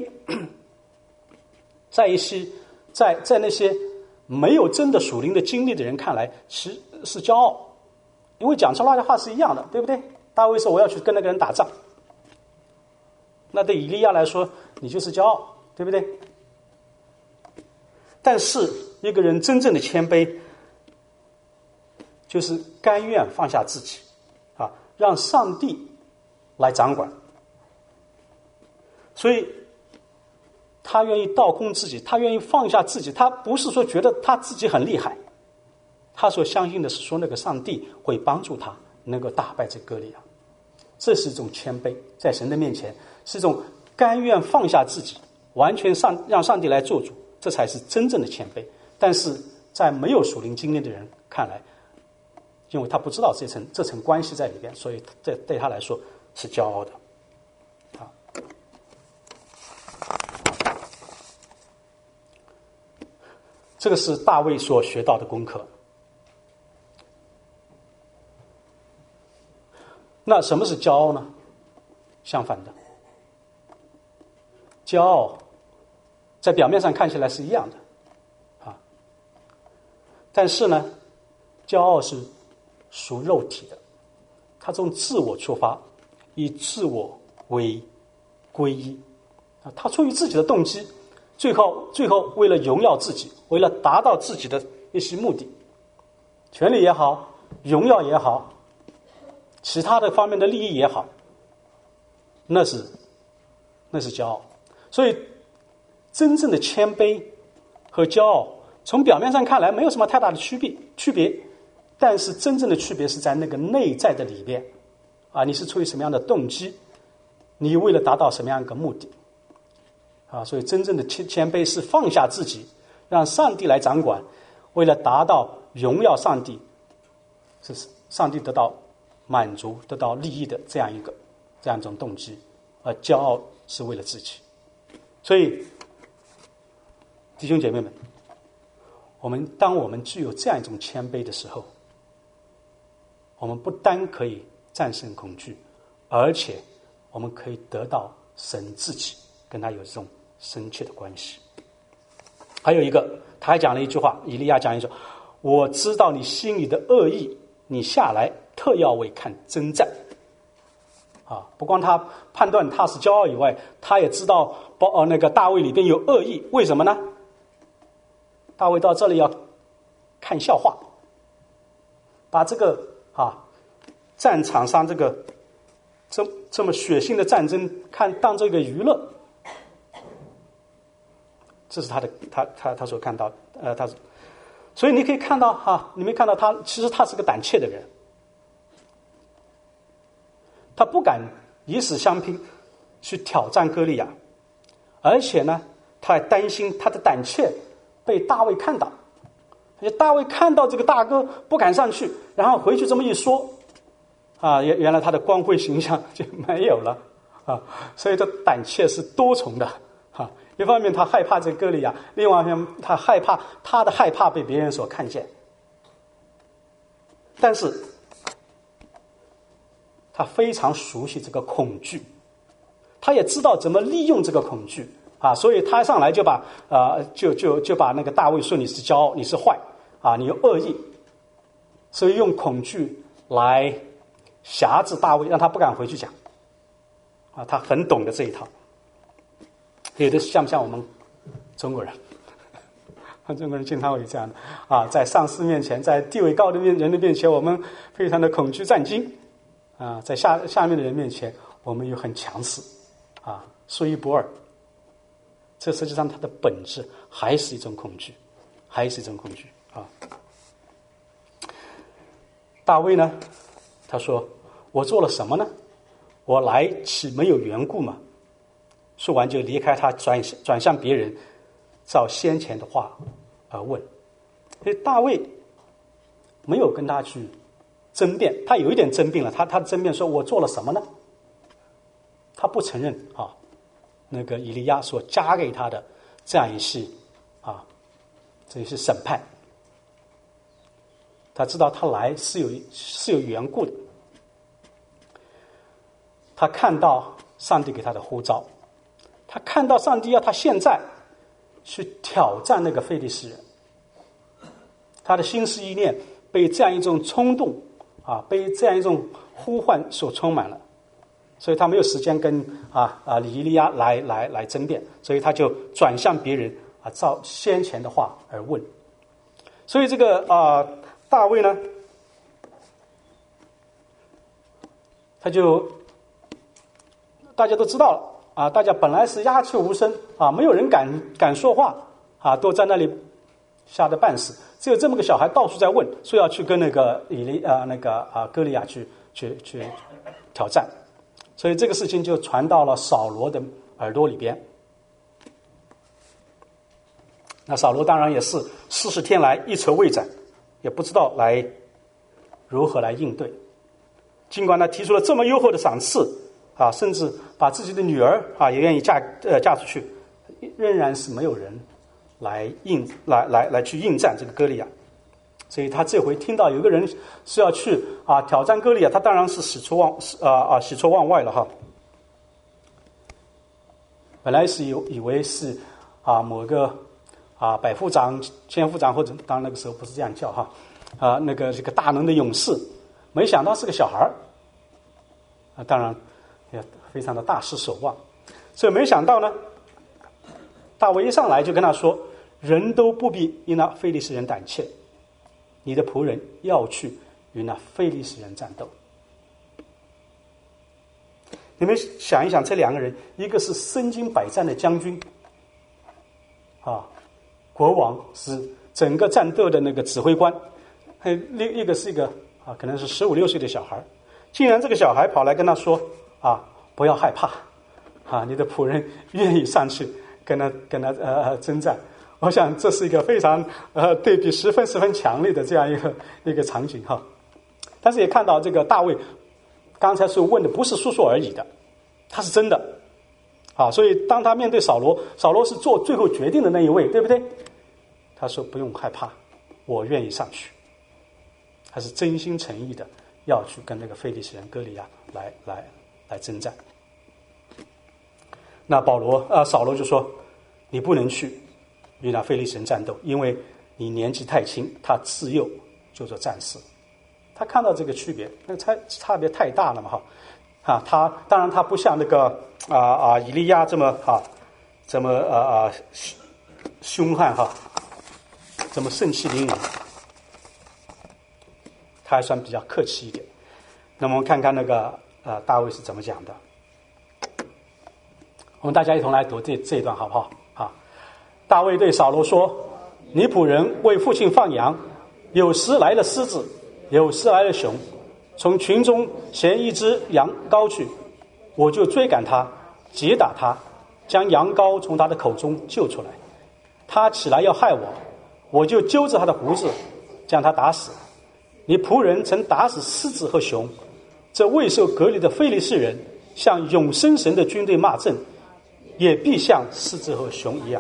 在一些在在那些没有真的属灵的经历的人看来是是骄傲，因为讲出来的话是一样的，对不对？大卫说我要去跟那个人打仗，那对以利亚来说你就是骄傲，对不对？但是一个人真正的谦卑，就是甘愿放下自己啊，让上帝来掌管。所以他愿意倒空自己，他愿意放下自己，他不是说觉得他自己很厉害，他所相信的是说那个上帝会帮助他能够打败这歌利亚。这是一种谦卑，在神的面前是一种甘愿放下自己，完全上让上帝来做主，这才是真正的谦卑。但是在没有属灵经验的人看来， 因为他不知道这层这层关系在里边，所以这对他来说是骄傲的。啊，这个是大卫所学到的功课。那什么是骄傲呢？相反的，骄傲在表面上看起来是一样的，啊，但是呢，骄傲是属肉体的，它从自我出发，以自我为归依，啊，他出于自己的动机，最后最后为了荣耀自己，为了达到自己的一些目的，权力也好，荣耀也好，其他的方面的利益也好，那是那是骄傲。所以真正的谦卑和骄傲从表面上看来没有什么太大的区别区别，但是真正的区别是在那个内在的里边啊，你是出于什么样的动机，你为了达到什么样一个目的啊？所以真正的谦谦卑是放下自己，让上帝来掌管，为了达到荣耀上帝，是上帝得到满足、得到利益的这样一个这样一种动机，而骄傲是为了自己。所以，弟兄姐妹们，我们当我们具有这样一种谦卑的时候，我们不单可以战胜恐惧，而且我们可以得到神自己跟他有这种深切的关系。还有一个，他还讲了一句话，以利亚讲一句：“我知道你心里的恶意，你下来特要为看征战。”啊，不光他判断他是骄傲以外，他也知道包呃那个大卫里边有恶意，为什么呢？大卫到这里要看笑话，把这个啊战场上这个这这么血腥的战争看当这个娱乐，这是他的他他他所看到呃他，所以你可以看到哈、啊，你没看到他其实他是个胆怯的人。他不敢以死相拼，去挑战歌利亚，而且呢，他还担心他的胆怯被大卫看到，而且大卫看到这个大哥不敢上去，然后回去这么一说，啊，原原来他的光辉形象就没有了啊，所以这胆怯是多重的啊。一方面他害怕这个歌利亚，另外一方面他害怕他的害怕被别人所看见，但是他非常熟悉这个恐惧，他也知道怎么利用这个恐惧啊，所以他上来就把呃就就就把那个大卫说你是骄傲，你是坏啊，你有恶意，所以用恐惧来辖制大卫，让他不敢回去讲啊，他很懂得这一套。有的像不像我们中国人？中国人经常会这样的啊，在上司面前，在地位高的人的面前，我们非常的恐惧战惊。啊，在下下面的人面前，我们又很强势，啊，说一不二。这实际上它的本质还是一种恐惧，还是一种恐惧啊。大卫呢，他说：“我做了什么呢？我来岂没有缘故吗？”说完就离开他，转转向别人，照先前的话而问。所以大卫没有跟他去争辩，他有一点争辩了，他他争辩说：“我做了什么呢？”他不承认啊，那个以利亚所加给他的这样一些啊，这些审判。他知道他来是有是有缘故的。他看到上帝给他的呼召，他看到上帝要他现在去挑战那个非利士人，他的心思意念被这样一种冲动啊，被这样一种呼唤所充满了，所以他没有时间跟啊啊以利亚来来来争辩，所以他就转向别人啊，照先前的话而问。所以这个啊大卫呢，他就大家都知道了啊，大家本来是鸦雀无声啊，没有人敢敢说话啊，都在那里吓得半死。只有这么个小孩到处在问，说要去跟那个以利啊、呃、那个啊歌利亚去去去挑战，所以这个事情就传到了扫罗的耳朵里边。那扫罗当然也是四十天来一筹未展，也不知道来如何来应对。尽管他提出了这么优厚的赏赐啊，甚至把自己的女儿啊也愿意嫁呃嫁出去，仍然是没有人来应来来来去应战这个歌利亚。所以他这回听到有个人是要去啊挑战歌利亚，他当然是喜出望啊啊喜出望外了哈。本来是有以为是啊某个啊百夫长、千夫长，或者当然那个时候不是这样叫哈啊那个这个大能的勇士，没想到是个小孩儿啊，当然也非常的大失所望。所以没想到呢，大卫一上来就跟他说：“人都不必因那非利士人胆怯，你的仆人要去与那非利士人战斗。”你们想一想，这两个人，一个是身经百战的将军，啊，国王是整个战斗的那个指挥官，还有另一个是一个啊，可能是十五六岁的小孩，竟然这个小孩跑来跟他说：“啊，不要害怕，啊，你的仆人愿意上去跟他跟他呃征战。”我想这是一个非常呃对比十分十分强烈的这样一个一个场景哈。但是也看到这个大卫刚才所问的不是说说而已的，他是真的啊。所以当他面对扫罗，扫罗是做最后决定的那一位，对不对？他说不用害怕，我愿意上去。他是真心诚意的要去跟那个非利士人歌利亚来来来征战。那保罗啊、呃，扫罗就说：“你不能去与那非利士人战斗，因为你年纪太轻，他自幼就做战士。”他看到这个区别，那个差差别太大了嘛哈，啊，他当然他不像那个啊啊以利亚这么哈、啊，这么啊啊凶悍哈，这么盛气凌人，他还算比较客气一点。那么我们看看那个呃大卫是怎么讲的，我们大家一同来读这这一段好不好啊？大卫对扫罗说：“你仆人为父亲放羊，有时来了狮子。”有时来了熊，从群中衔一只羊羔去，我就追赶他，击打他，将羊羔从他的口中救出来。他起来要害我，我就揪着他的胡子，将他打死。你仆人曾打死狮子和熊，这未受隔离的非利士人向永生神的军队骂阵，也必像狮子和熊一样。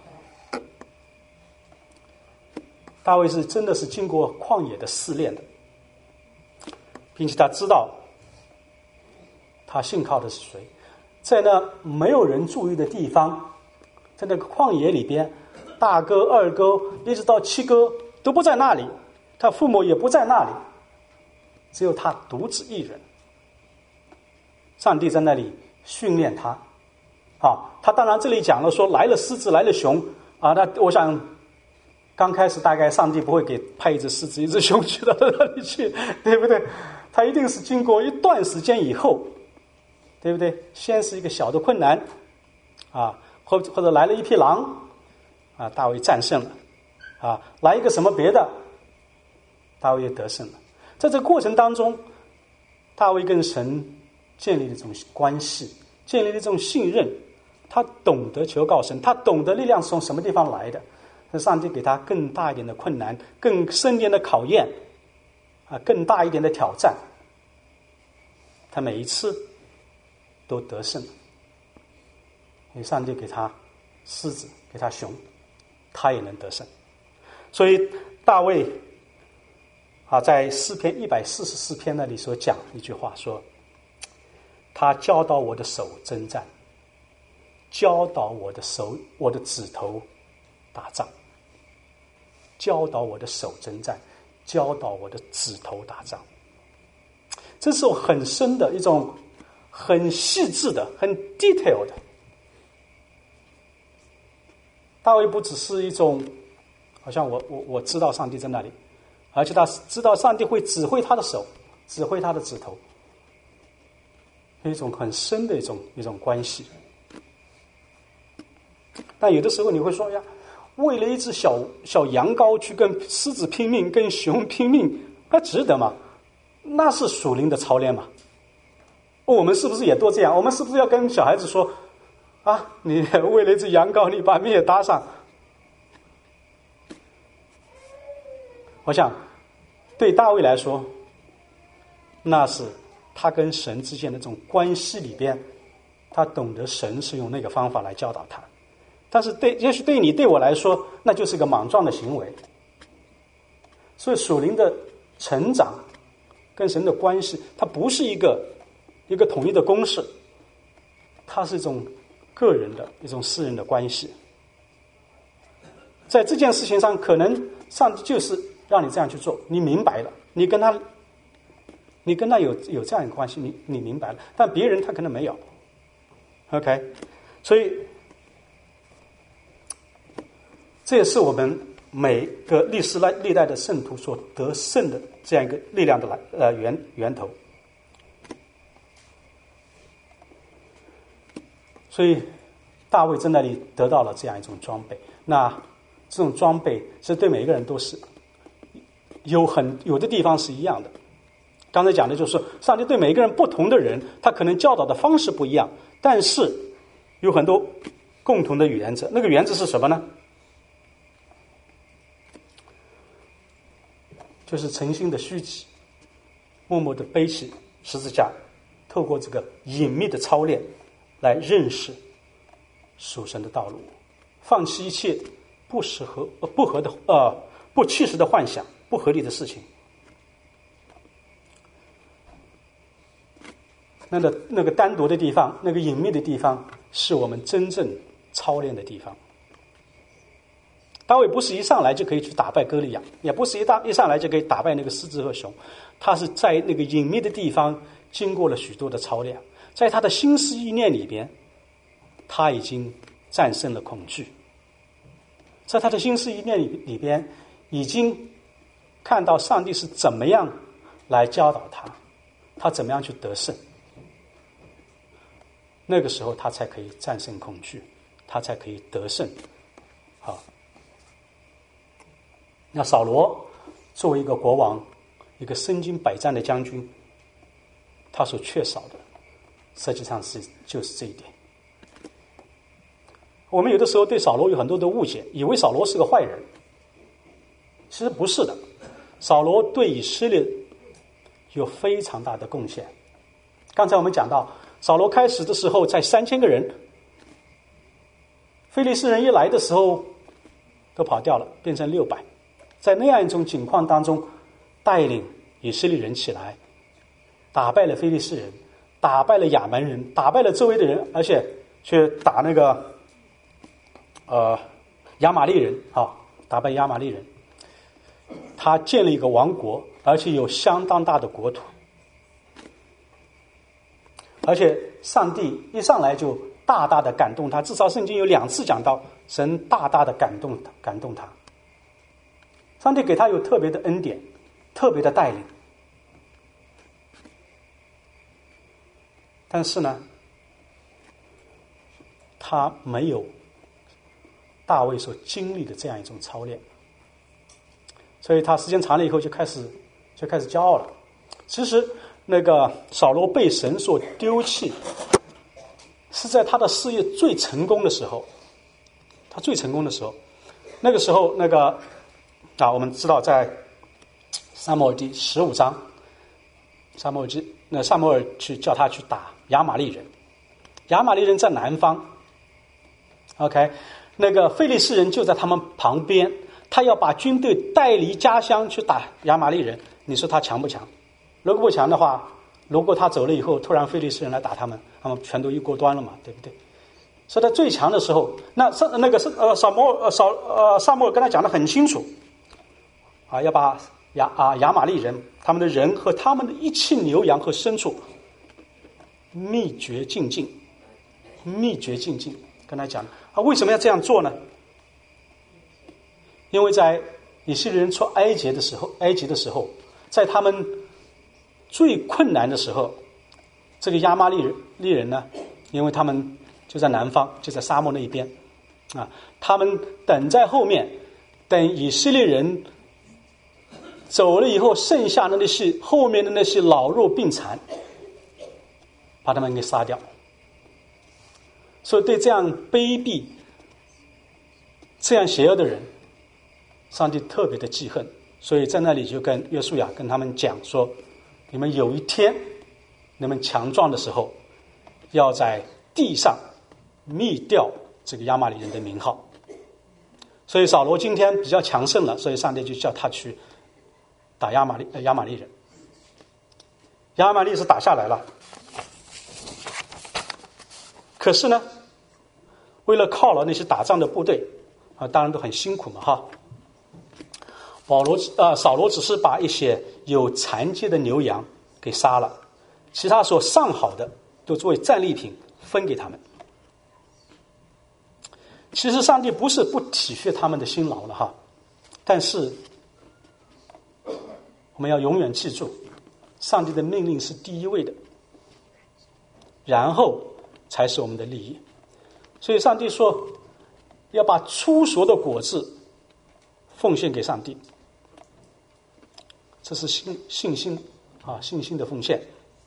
大卫是真的是经过旷野的试炼的，并且他知道他信靠的是谁。在那没有人注意的地方，在那个旷野里边，大哥二哥一直到七哥都不在那里，他父母也不在那里，只有他独自一人。上帝在那里训练他啊，他当然这里讲了说来了狮子来了熊啊，那我想刚开始大概上帝不会给派一只狮子一只熊去到那里去，对不对？他一定是经过一段时间以后，对不对？先是一个小的困难啊，或或者来了一匹狼啊，大卫战胜了啊，来一个什么别的，大卫也得胜了。在这个过程当中，大卫跟神建立了一种关系，建立了一种信任，他懂得求告神，他懂得力量是从什么地方来的。那上帝给他更大一点的困难，更深一点的考验啊，更大一点的挑战，他每一次都得胜了。因为上帝给他狮子，给他熊，他也能得胜。所以大卫啊，在诗篇一百四十四篇那里所讲一句话说：“他教导我的手征战，教导我的手，我的指头打仗。”教导我的手征战，教导我的指头打仗。这是很深的一种很细致的很 detail 的。大卫不只是一种好像我我我知道上帝在那里，而且他知道上帝会指挥他的手，指挥他的指头，一种很深的一种一种关系。但有的时候你会说呀，为了一只小小羊羔去跟狮子拼命，跟熊拼命，那值得吗？那是属灵的操练吗？我们是不是也多这样？我们是不是要跟小孩子说啊，你为了一只羊羔，你把命也搭上？我想对大卫来说， 那是他跟神之间的这种关系里边，他懂得神是用那个方法来教导他。但是对，也许对你对我来说，那就是一个莽撞的行为。所以属灵的成长跟神的关系，它不是一个一个统一的公式，它是一种个人的一种私人的关系。在这件事情上，可能上帝就是让你这样去做，你明白了，你跟他你跟他有有这样一个关系，你你明白了，但别人他可能没有。 OK， 所以这也是我们每个历史来历代的圣徒所得胜的这样一个力量的来呃源源头。所以大卫在那里得到了这样一种装备，那这种装备是对每一个人都是有很有的地方是一样的。刚才讲的就是上帝对每一个人不同的人，他可能教导的方式不一样，但是有很多共同的原则。那个原则是什么呢？就是诚心的虚己，默默的背起十字架，透过这个隐秘的操练来认识属神的道路，放弃一切不适合、呃、不合的呃不切实的幻想、不合理的事情。那个那个单独的地方，那个隐秘的地方，是我们真正操练的地方。大卫不是一上来就可以去打败歌利亚，也不是一大一上来就可以打败那个狮子和熊，他是在那个隐秘的地方经过了许多的操练，在他的心思意念里边，他已经战胜了恐惧，在他的心思意念里里边，已经看到上帝是怎么样来教导他，他怎么样去得胜。那个时候他才可以战胜恐惧，他才可以得胜。好，那扫罗作为一个国王，一个身经百战的将军，他所缺少的实际上是就是这一点。我们有的时候对扫罗有很多的误解，以为扫罗是个坏人，其实不是的。扫罗对以色列有非常大的贡献。刚才我们讲到扫罗开始的时候才三千个人，非利士人一来的时候都跑掉了，变成六百。在那样一种情况当中，带领以色列人起来，打败了非利士人，打败了亚门人，打败了周围的人，而且去打那个呃亚玛力人啊，打败亚玛力人。他建立一个王国，而且有相当大的国土。而且上帝一上来就大大的感动他，至少圣经有两次讲到神大大的感动感动他。上帝给他有特别的恩典，特别的带领。但是呢，他没有大卫所经历的这样一种操练，所以他时间长了以后就开始就开始骄傲了。其实那个扫罗被神所丢弃，是在他的事业最成功的时候，他最成功的时候，那个时候那个啊，我们知道在撒母耳记十五章，撒母耳记那撒母耳去叫他去打亚玛力人，亚玛力人在南方 ，OK， 那个非利士人就在他们旁边，他要把军队带离家乡去打亚玛力人，你说他强不强？如果不强的话，如果他走了以后，突然非利士人来打他们，他们全都一锅端了嘛，对不对？所以他最强的时候，那那个是呃撒母呃扫呃撒母耳跟他讲得很清楚，啊，要把亚啊亚玛力人他们的人和他们的一切牛羊和牲畜灭绝尽尽，灭绝尽尽，跟他讲啊，为什么要这样做呢？因为在以色列人出埃及的时候，埃及的时候，在他们最困难的时候，这个亚玛力人利人呢，因为他们就在南方，就在沙漠那一边啊，他们等在后面，等以色列人走了以后，剩下的那些后面的那些老弱病残，把他们给杀掉。所以对这样卑鄙、这样邪恶的人，上帝特别的记恨，所以在那里就跟约书亚跟他们讲说， 你们有一天你们强壮的时候，要在地上灭掉这个亚玛力人的名号。所以扫罗今天比较强盛了，所以上帝就叫他去打亚玛力呃亚玛力人。亚玛力是打下来了，可是呢，为了犒劳那些打仗的部队啊，当然都很辛苦嘛哈。保罗呃扫罗只是把一些有残疾的牛羊给杀了，其他所上好的都作为战利品分给他们。其实上帝不是不体恤他们的辛劳了哈，但是我们要永远记住，上帝的命令是第一位的，然后才是我们的利益。所以上帝说要把初熟的果子奉献给上帝，这是信信心啊，信心的奉献。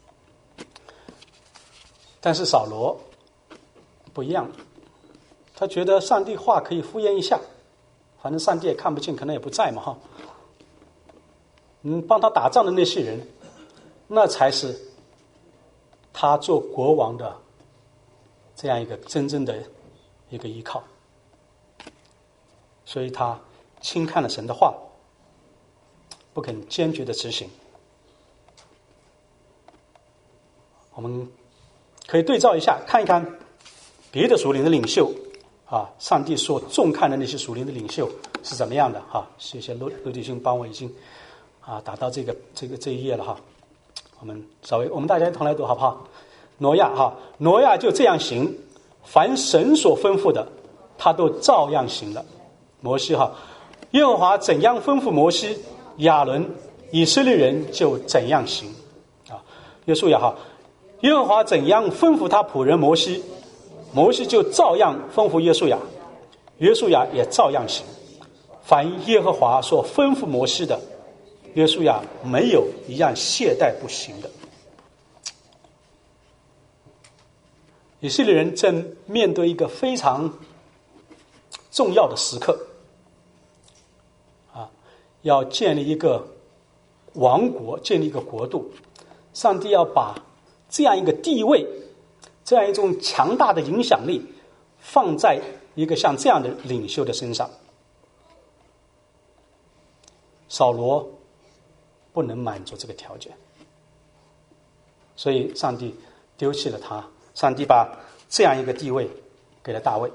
但是扫罗不一样，他觉得上帝话可以敷衍一下，反正上帝也看不见，可能也不在嘛哈。嗯，帮他打仗的那些人，那才是他做国王的这样一个真正的一个依靠。所以他轻看了神的话，不肯坚决的执行。我们可以对照一下，看一看别的属灵的领袖啊，上帝所重看的那些属灵的领袖是怎么样的哈。谢谢陆陆弟兄帮我已经啊打到这个这个这一页了哈。我们稍微我们大家一同来读好不好？挪亚哈，挪亚就这样行，凡神所吩咐的，他都照样行了。摩西哈，耶和华怎样吩咐摩西、亚伦、以色列人就怎样行啊。约书亚哈，耶和华怎样吩咐他仆人摩西，摩西就照样吩咐约书亚，约书亚也照样行。凡耶和华所吩咐摩西的，约书亚没有一样懈怠不行的。以色列人正面对一个非常重要的时刻啊，要建立一个王国，建立一个国度。上帝要把这样一个地位，这样一种强大的影响力放在一个像这样的领袖的身上。扫罗不能满足这个条件，所以上帝丢弃了他。上帝把这样一个地位给了大卫。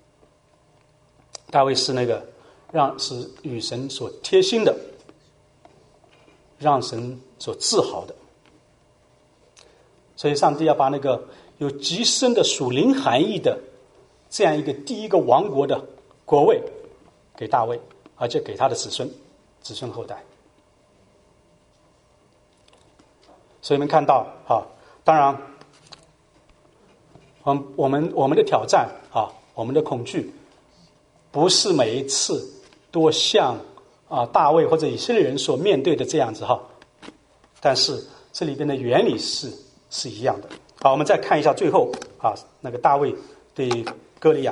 大卫是那个让是与神所贴心的，让神所自豪的。所以上帝要把那个有极深的属灵含义的这样一个第一个王国的国位给大卫，而且给他的子孙子孙后代。所以我们看到啊，当然我们我们我们的挑战啊，我们的恐惧不是每一次都像啊大卫或者以色列人所面对的这样子哈，但是这里边的原理是是一样的。好，我们再看一下最后啊那个大卫对歌利亚。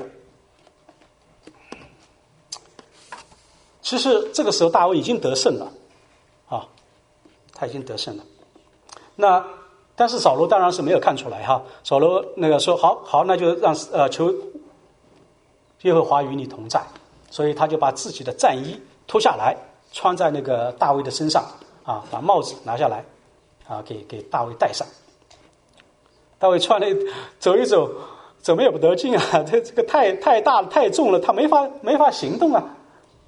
其实这个时候大卫已经得胜了啊，他已经得胜了。那但是扫罗当然是没有看出来哈，扫罗那个说好好，那就让呃求耶和华与你同在，所以他就把自己的战衣脱下来，穿在那个大卫的身上啊，把帽子拿下来啊，给给大卫戴上。大卫穿了走一走，怎么也不得劲啊，这这个太太大了，太重了，他没法没法行动啊。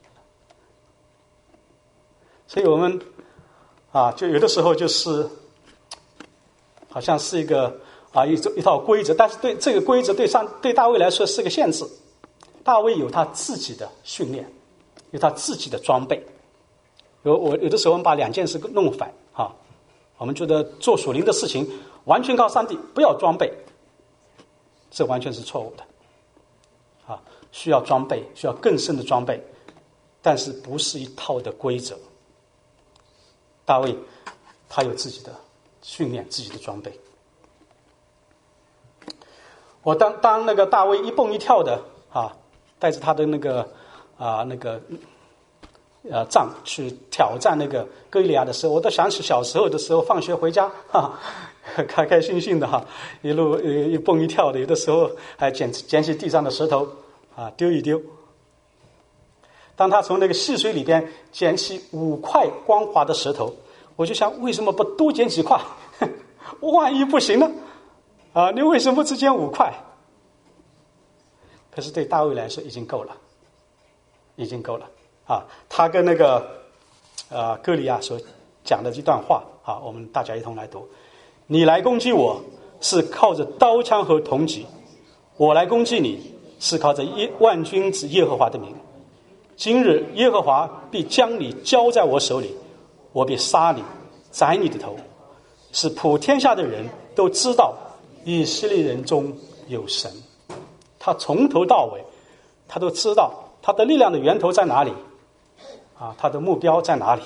所以我们啊，就有的时候就是好像是一个啊一一套规则，但是对这个规则对上对大卫来说是个限制。大卫有他自己的训练，有他自己的装备。有我有的时候我们把两件事弄反啊，我们觉得做属灵的事情完全靠上帝，不要装备，这完全是错误的啊！需要装备，需要更深的装备，但是不是一套的规则。大卫他有自己的训练，自己的装备。我当当那个大卫一蹦一跳的啊，带着他的那个啊那个呃杖去挑战那个歌利亚的时候，我都想起小时候的时候，放学回家哈，开开心心的哈，一路一蹦一跳的，有的时候还捡捡起地上的石头啊丢一丢。当他从那个溪水里边捡起五块光滑的石头，我就想，为什么不多捡几块？万一不行呢？啊，你为什么只捡五块？可是对大卫来说已经够了，已经够了啊！他跟那个呃歌利亚所讲的这段话啊，我们大家一同来读：你来攻击我是靠着刀枪和铜戟，我来攻击你是靠着耶万军之耶和华的名。今日耶和华必将你交在我手里，我必杀你，宰你的头，使普天下的人都知道以色列人中有神。他从头到尾他都知道他的力量的源头在哪里啊，他的目标在哪里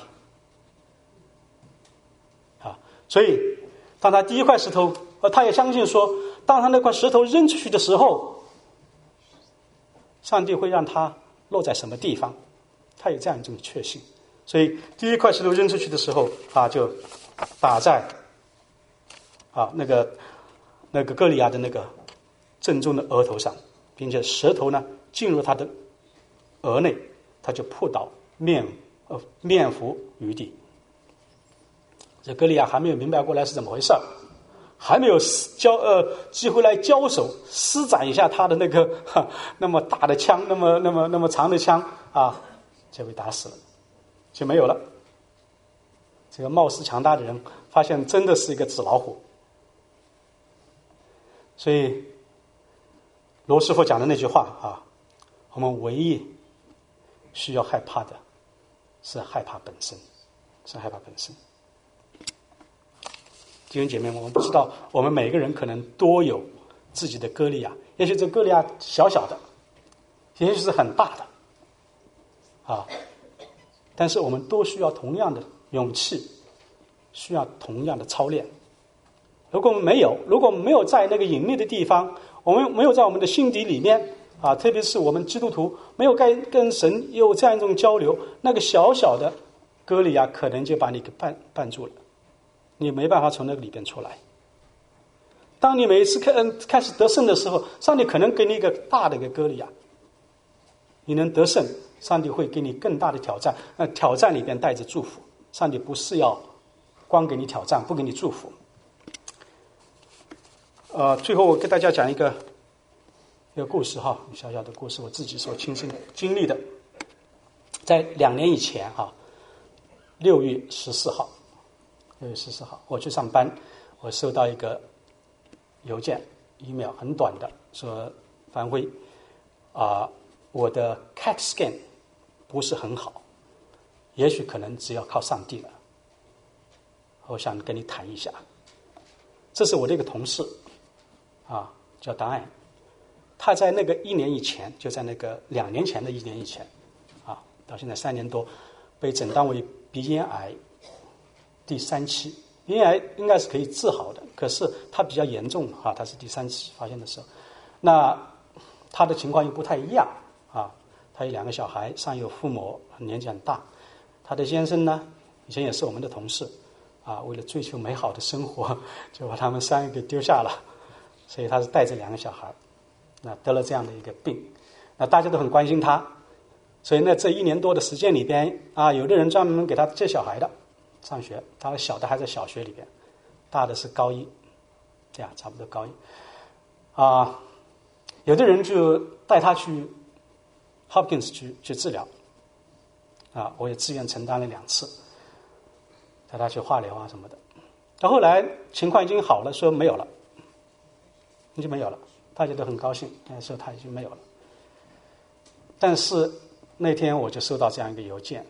啊。所以当他第一块石头，呃，他也相信说，当他那块石头扔出去的时候，上帝会让他落在什么地方，他有这样一种确信。所以第一块石头扔出去的时候啊，就打在啊那个那个歌利亚的那个正中的额头上，并且舌头呢进入他的额内，他就扑倒面呃面伏于地。这歌利亚还没有明白过来是怎么回事，还没有交呃机会来交手施展一下他的那个哈那么大的枪，那么那么那么长的枪啊，就被打死了，就没有了。这个貌似强大的人发现真的是一个纸老虎。所以罗师傅讲的那句话啊，我们唯一需要害怕的是害怕本身，是害怕本身。弟兄姐妹们，我们不知道，我们每个人可能都有自己的歌利亚，也许这歌利亚小小的，也许是很大的啊，但是我们都需要同样的勇气，需要同样的操练。如果我们没有，如果我们没有在那个隐秘的地方，我们没有在我们的心底里面啊，特别是我们基督徒没有跟跟神有这样一种交流，那个小小的歌利亚可能就把你给绊绊住了，你没办法从那个里边出来。当你每一次开开始得胜的时候，上帝可能给你一个大的一个歌利亚，你能得胜，上帝会给你更大的挑战。那挑战里边带着祝福，上帝不是要光给你挑战，不给你祝福。呃，最后我给大家讲一个一个故事哈，小小的故事，我自己所亲身经历的。在两年以前哈，六月十四号，六月十四号，我去上班，我收到一个邮件 email 很短的，说樊辉啊、呃，我的 C A T scan 不是很好，也许可能只要靠上帝了，我想跟你谈一下。这是我的一个同事啊，叫达安，他在那个一年以前，就在那个两年前的一年以前啊，到现在三年多，被诊断为鼻咽癌第三期。鼻咽癌应该是可以治好的，可是他比较严重啊，他是第三期发现的时候。那他的情况又不太一样啊，他有两个小孩，上有父母，年纪很大。他的先生呢，以前也是我们的同事啊，为了追求美好的生活，就把他们三个给丢下了，所以他是带着两个小孩，那得了这样的一个病，那大家都很关心他，所以呢，这一年多的时间里边啊，有的人专门给他接小孩的上学，他的小的还在小学里边，大的是高一，这样差不多高一啊，有的人就带他去 Hopkins 去去治疗啊，我也自愿承担了两次，带他去化疗啊什么的。到后来情况已经好了，说没有了，已经没有了，大家都很高兴，说他已经没有了。但是那天我就收到这样一个邮件，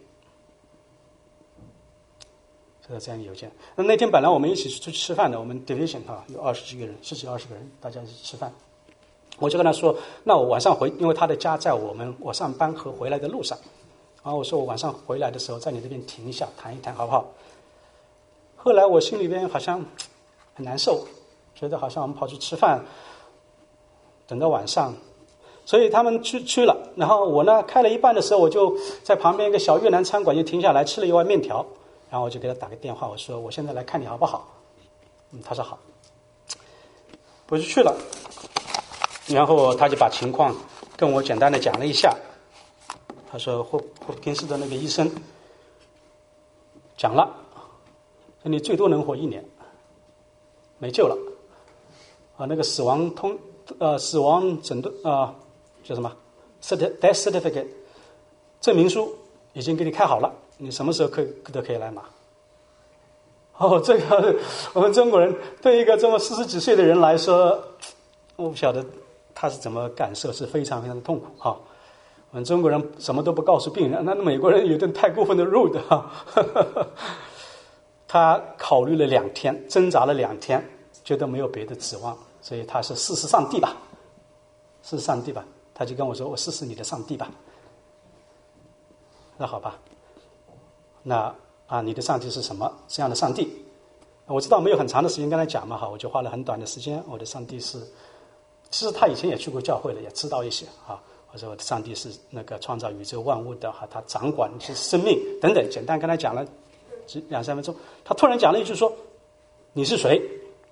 收到这样一个邮件。那那天本来我们一起出去吃饭的，我们 division 啊有二十几个人，十几二十个人，大家一起吃饭。我就跟他说，那我晚上回，因为他的家在我们我上班和回来的路上，然后我说我晚上回来的时候在你这边停一下，谈一谈好不好？后来我心里边好像很难受，觉得好像我们跑去吃饭，等到晚上所以他们去去了，然后我呢开了一半的时候，我就在旁边一个小越南餐馆就停下来吃了一碗面条，然后我就给他打个电话，我说我现在来看你好不好？嗯，他说好。我就去了，然后他就把情况跟我简单的讲了一下。他说霍霍普金斯的那个医生讲了，说你最多能活一年，没救了啊！那个死亡通呃死亡诊断啊叫什么 death certificate 证明书已经给你开好了，你什么时候可以都可以来拿。哦，这个我们中国人对一个这么四十几岁的人来说，我不晓得他是怎么感受，是非常非常的痛苦哈。我们中国人什么都不告诉病人，那美国人有点太过分的 rude 哈。他考虑了两天，挣扎了两天，觉得没有别的指望，所以他是试试上帝吧，试试上帝吧。他就跟我说：“我试试你的上帝吧。”那好吧，那。啊，你的上帝是什么？这样的上帝，我知道没有很长的时间跟他讲嘛，哈，我就花了很短的时间。我的上帝是，其实他以前也去过教会了，也知道一些啊。我说我的上帝是那个创造宇宙万物的哈，他掌管是生命等等，简单跟他讲了两三分钟，他突然讲了一句说：“你是谁？”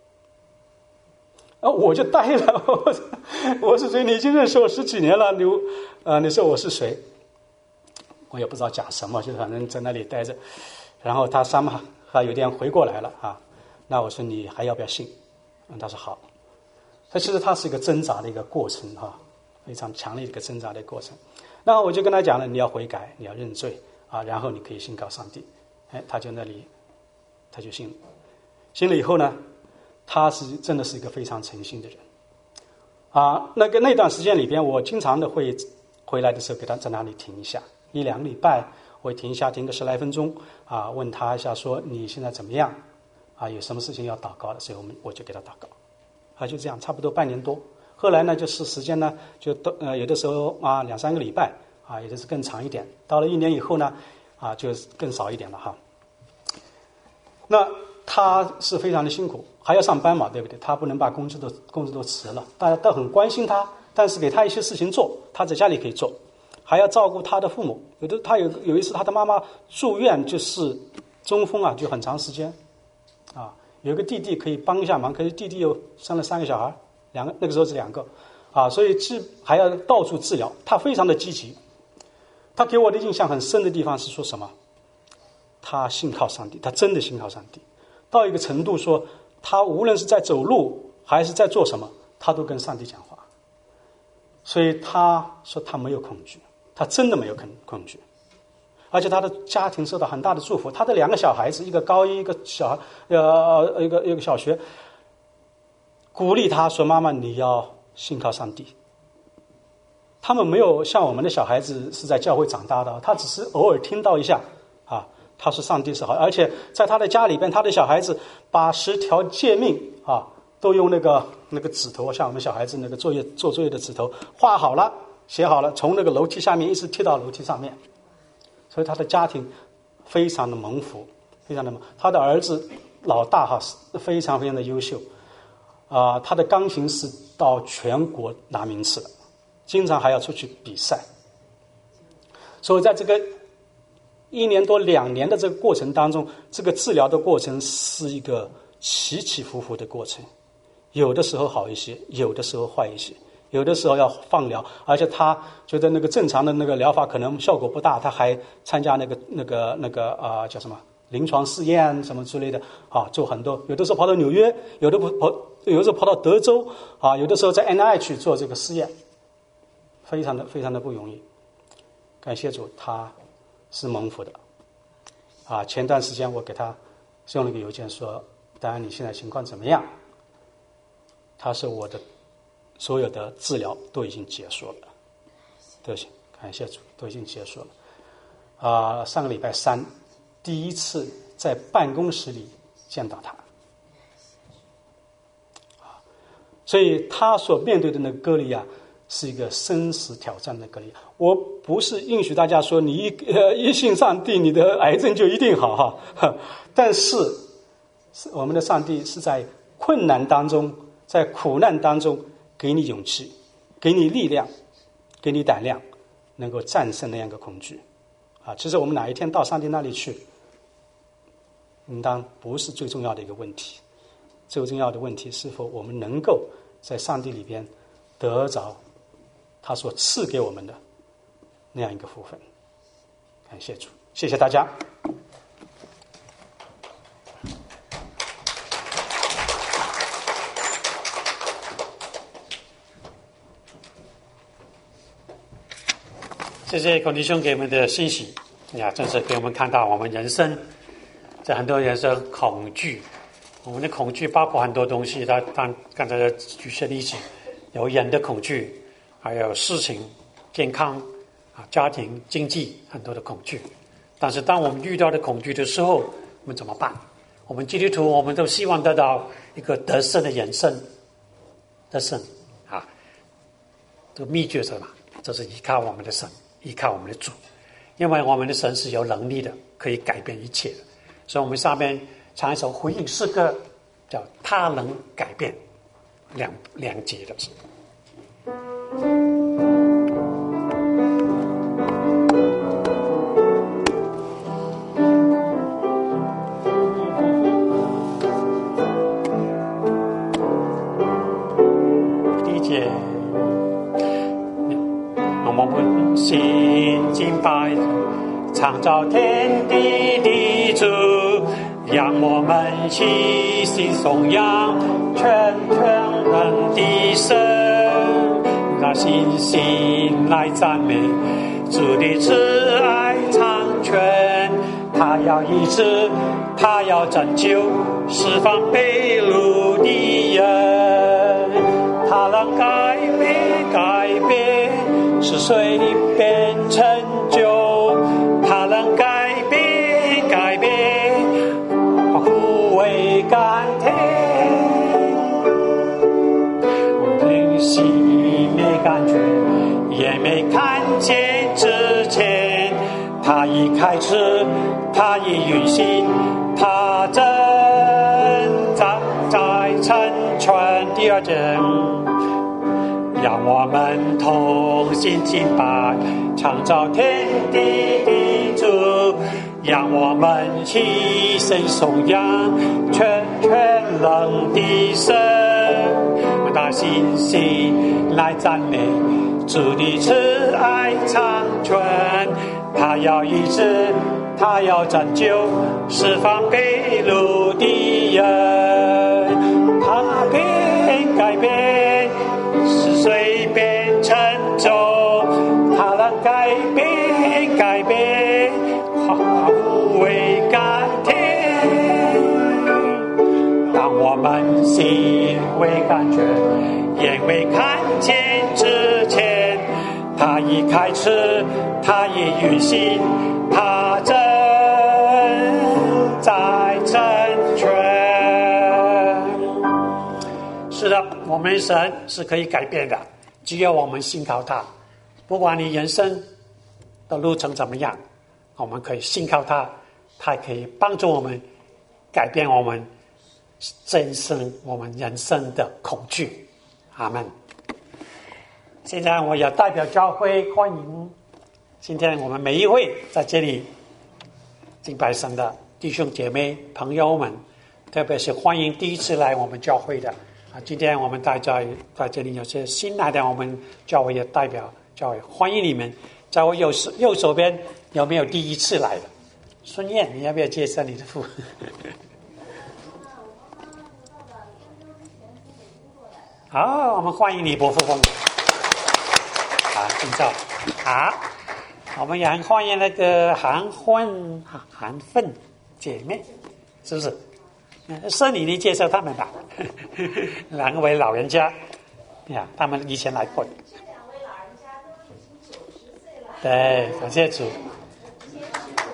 啊，我就呆了，我我是谁？你已经认识我十几年了，你啊，你说我是谁？我也不知道讲什么，就反正在那里待着。然后他三嘛还有点回过来了啊，那我说你还要不要信？嗯，他说好。他其实他是一个挣扎的一个过程哈、啊，非常强烈的一个挣扎的过程。然后我就跟他讲了，你要悔改，你要认罪啊，然后你可以信靠上帝。哎，他就那里他就信了。信了以后呢，他是真的是一个非常诚信的人啊。那个那段时间里边，我经常的会回来的时候给他在那里停一下，一两个礼拜。我会停一下，停个十来分钟啊，问他一下说你现在怎么样啊？有什么事情要祷告的，所以我们我就给他祷告啊，就这样，差不多半年多。后来呢，就是时间呢，就都呃有的时候啊两三个礼拜啊，有的是更长一点。到了一年以后呢，啊就更少一点了哈。那他是非常的辛苦，还要上班嘛，对不对？他不能把工资都工资都辞了，大家都很关心他，但是给他一些事情做，他在家里可以做。还要照顾他的父母，有的他有有一次他的妈妈住院，就是中风啊，就很长时间，啊，有个弟弟可以帮一下忙，可是弟弟又生了三个小孩，两个那个时候是两个，啊，所以治还要到处治疗，他非常的积极。他给我的印象很深的地方是说什么？他信靠上帝，他真的信靠上帝，到一个程度说，他无论是在走路还是在做什么，他都跟上帝讲话。所以他说他没有恐惧。他真的没有恐恐惧，而且他的家庭受到很大的祝福。他的两个小孩子，一个高一，一个小呃一个一个小学，鼓励他说：“妈妈，你要信靠上帝。”他们没有像我们的小孩子是在教会长大的，他只是偶尔听到一下啊，他说上帝是好，而且在他的家里边，他的小孩子把十条诫命啊都用那个那个指头，像我们小孩子那个作业做作业的指头画好了。写好了，从那个楼梯下面一直贴到楼梯上面，所以他的家庭非常的蒙福，非常的蒙。他的儿子老大哈非常非常的优秀，啊、呃，他的钢琴是到全国拿名次的，经常还要出去比赛。所以在这个一年多两年的这个过程当中，这个治疗的过程是一个起起伏伏的过程，有的时候好一些，有的时候坏一些。有的时候要放疗，而且他觉得那个正常的那个疗法可能效果不大，他还参加那个那个那个啊、呃、叫什么临床试验什么之类的啊，做很多。有的时候跑到纽约，有的跑，有的时候跑到德州啊，有的时候在 N I H 做这个试验，非常的非常的不容易。感谢主，他是蒙福的啊。前段时间我给他送了个邮件说，当然你现在情况怎么样？他说我的。所有的治疗都已经结束了，对不起，感谢主，都已经结束了。啊、呃，上个礼拜三，第一次在办公室里见到他，啊，所以他所面对的那个割礼啊，是一个生死挑战的割礼。我不是允许大家说你一呃一信上帝，你的癌症就一定好哈，但是我们的上帝是在困难当中，在苦难当中。给你勇气，给你力量， 给你胆量，能够战胜那样一个恐惧。啊，其实我们哪一天到上帝那里去，应当不是最重要的一个问题。最重要的问题是否我们能够在上帝里边得着他所赐给我们的那样一个福分。感谢主，谢谢大家。 谢谢孔弟兄给我们的信息呀，真是给我们看到我们人生，在很多人生恐惧，我们的恐惧包括很多东西。他当刚才举些例子，有人的恐惧，还有事情、健康啊、家庭、经济很多的恐惧。但是当我们遇到的恐惧的时候，我们怎么办？我们基督徒，我们都希望得到一个得胜的人生，得胜啊！这个秘诀是什么？就是依靠我们的神。依靠我们的主，因为我们的神是有能力的，可以改变一切的。所以我们上面唱一首回应诗歌，叫他能改变两两节的。第一节，我们心敬拜创造天地的主，让我们齐心颂扬全全能的神，拿信心来赞美主的慈爱长全。他要医治，他要拯救释放被掳的人，他能改变改变是谁变成就，他能改变改变枯萎甘甜。我们心没感觉也没看见之前，他已开始，他已运行，他正在在成全。第二节，让我们同心敬拜创造天地的主，让我们齐声颂扬全全能的神，拿信心来赞美主的慈爱长全。他要医治，他要拯救释放被掳的人，他变改变是谁变成就，他能改变改变枯萎甘甜。当我们心未感觉眼未看见之前，他已开始，他已运行，他正在成全。是的，我们的神是可以改变的，只要我们信靠他。不管你人生的路程怎么样，我们可以信靠他，他可以帮助我们改变我们战胜我们人生的恐惧。阿们。现在我要代表教会欢迎今天我们每一位在这里敬拜神的弟兄姐妹朋友们，特别是欢迎第一次来我们教会的啊！今天我们在在在这里有些新来的我们教会的代表教会，欢迎你们。在我右手右手边有没有第一次来的？孙燕，你要不要介绍你的父？好，我们欢迎你，伯父峰。啊，敬照。好，我们也很欢迎那个韩混韩凤姐妹，是不是？是你，你介绍他们吧。两位老人家，呀，他们以前来过。 这两位老人家都已经九十岁了。 对，感谢主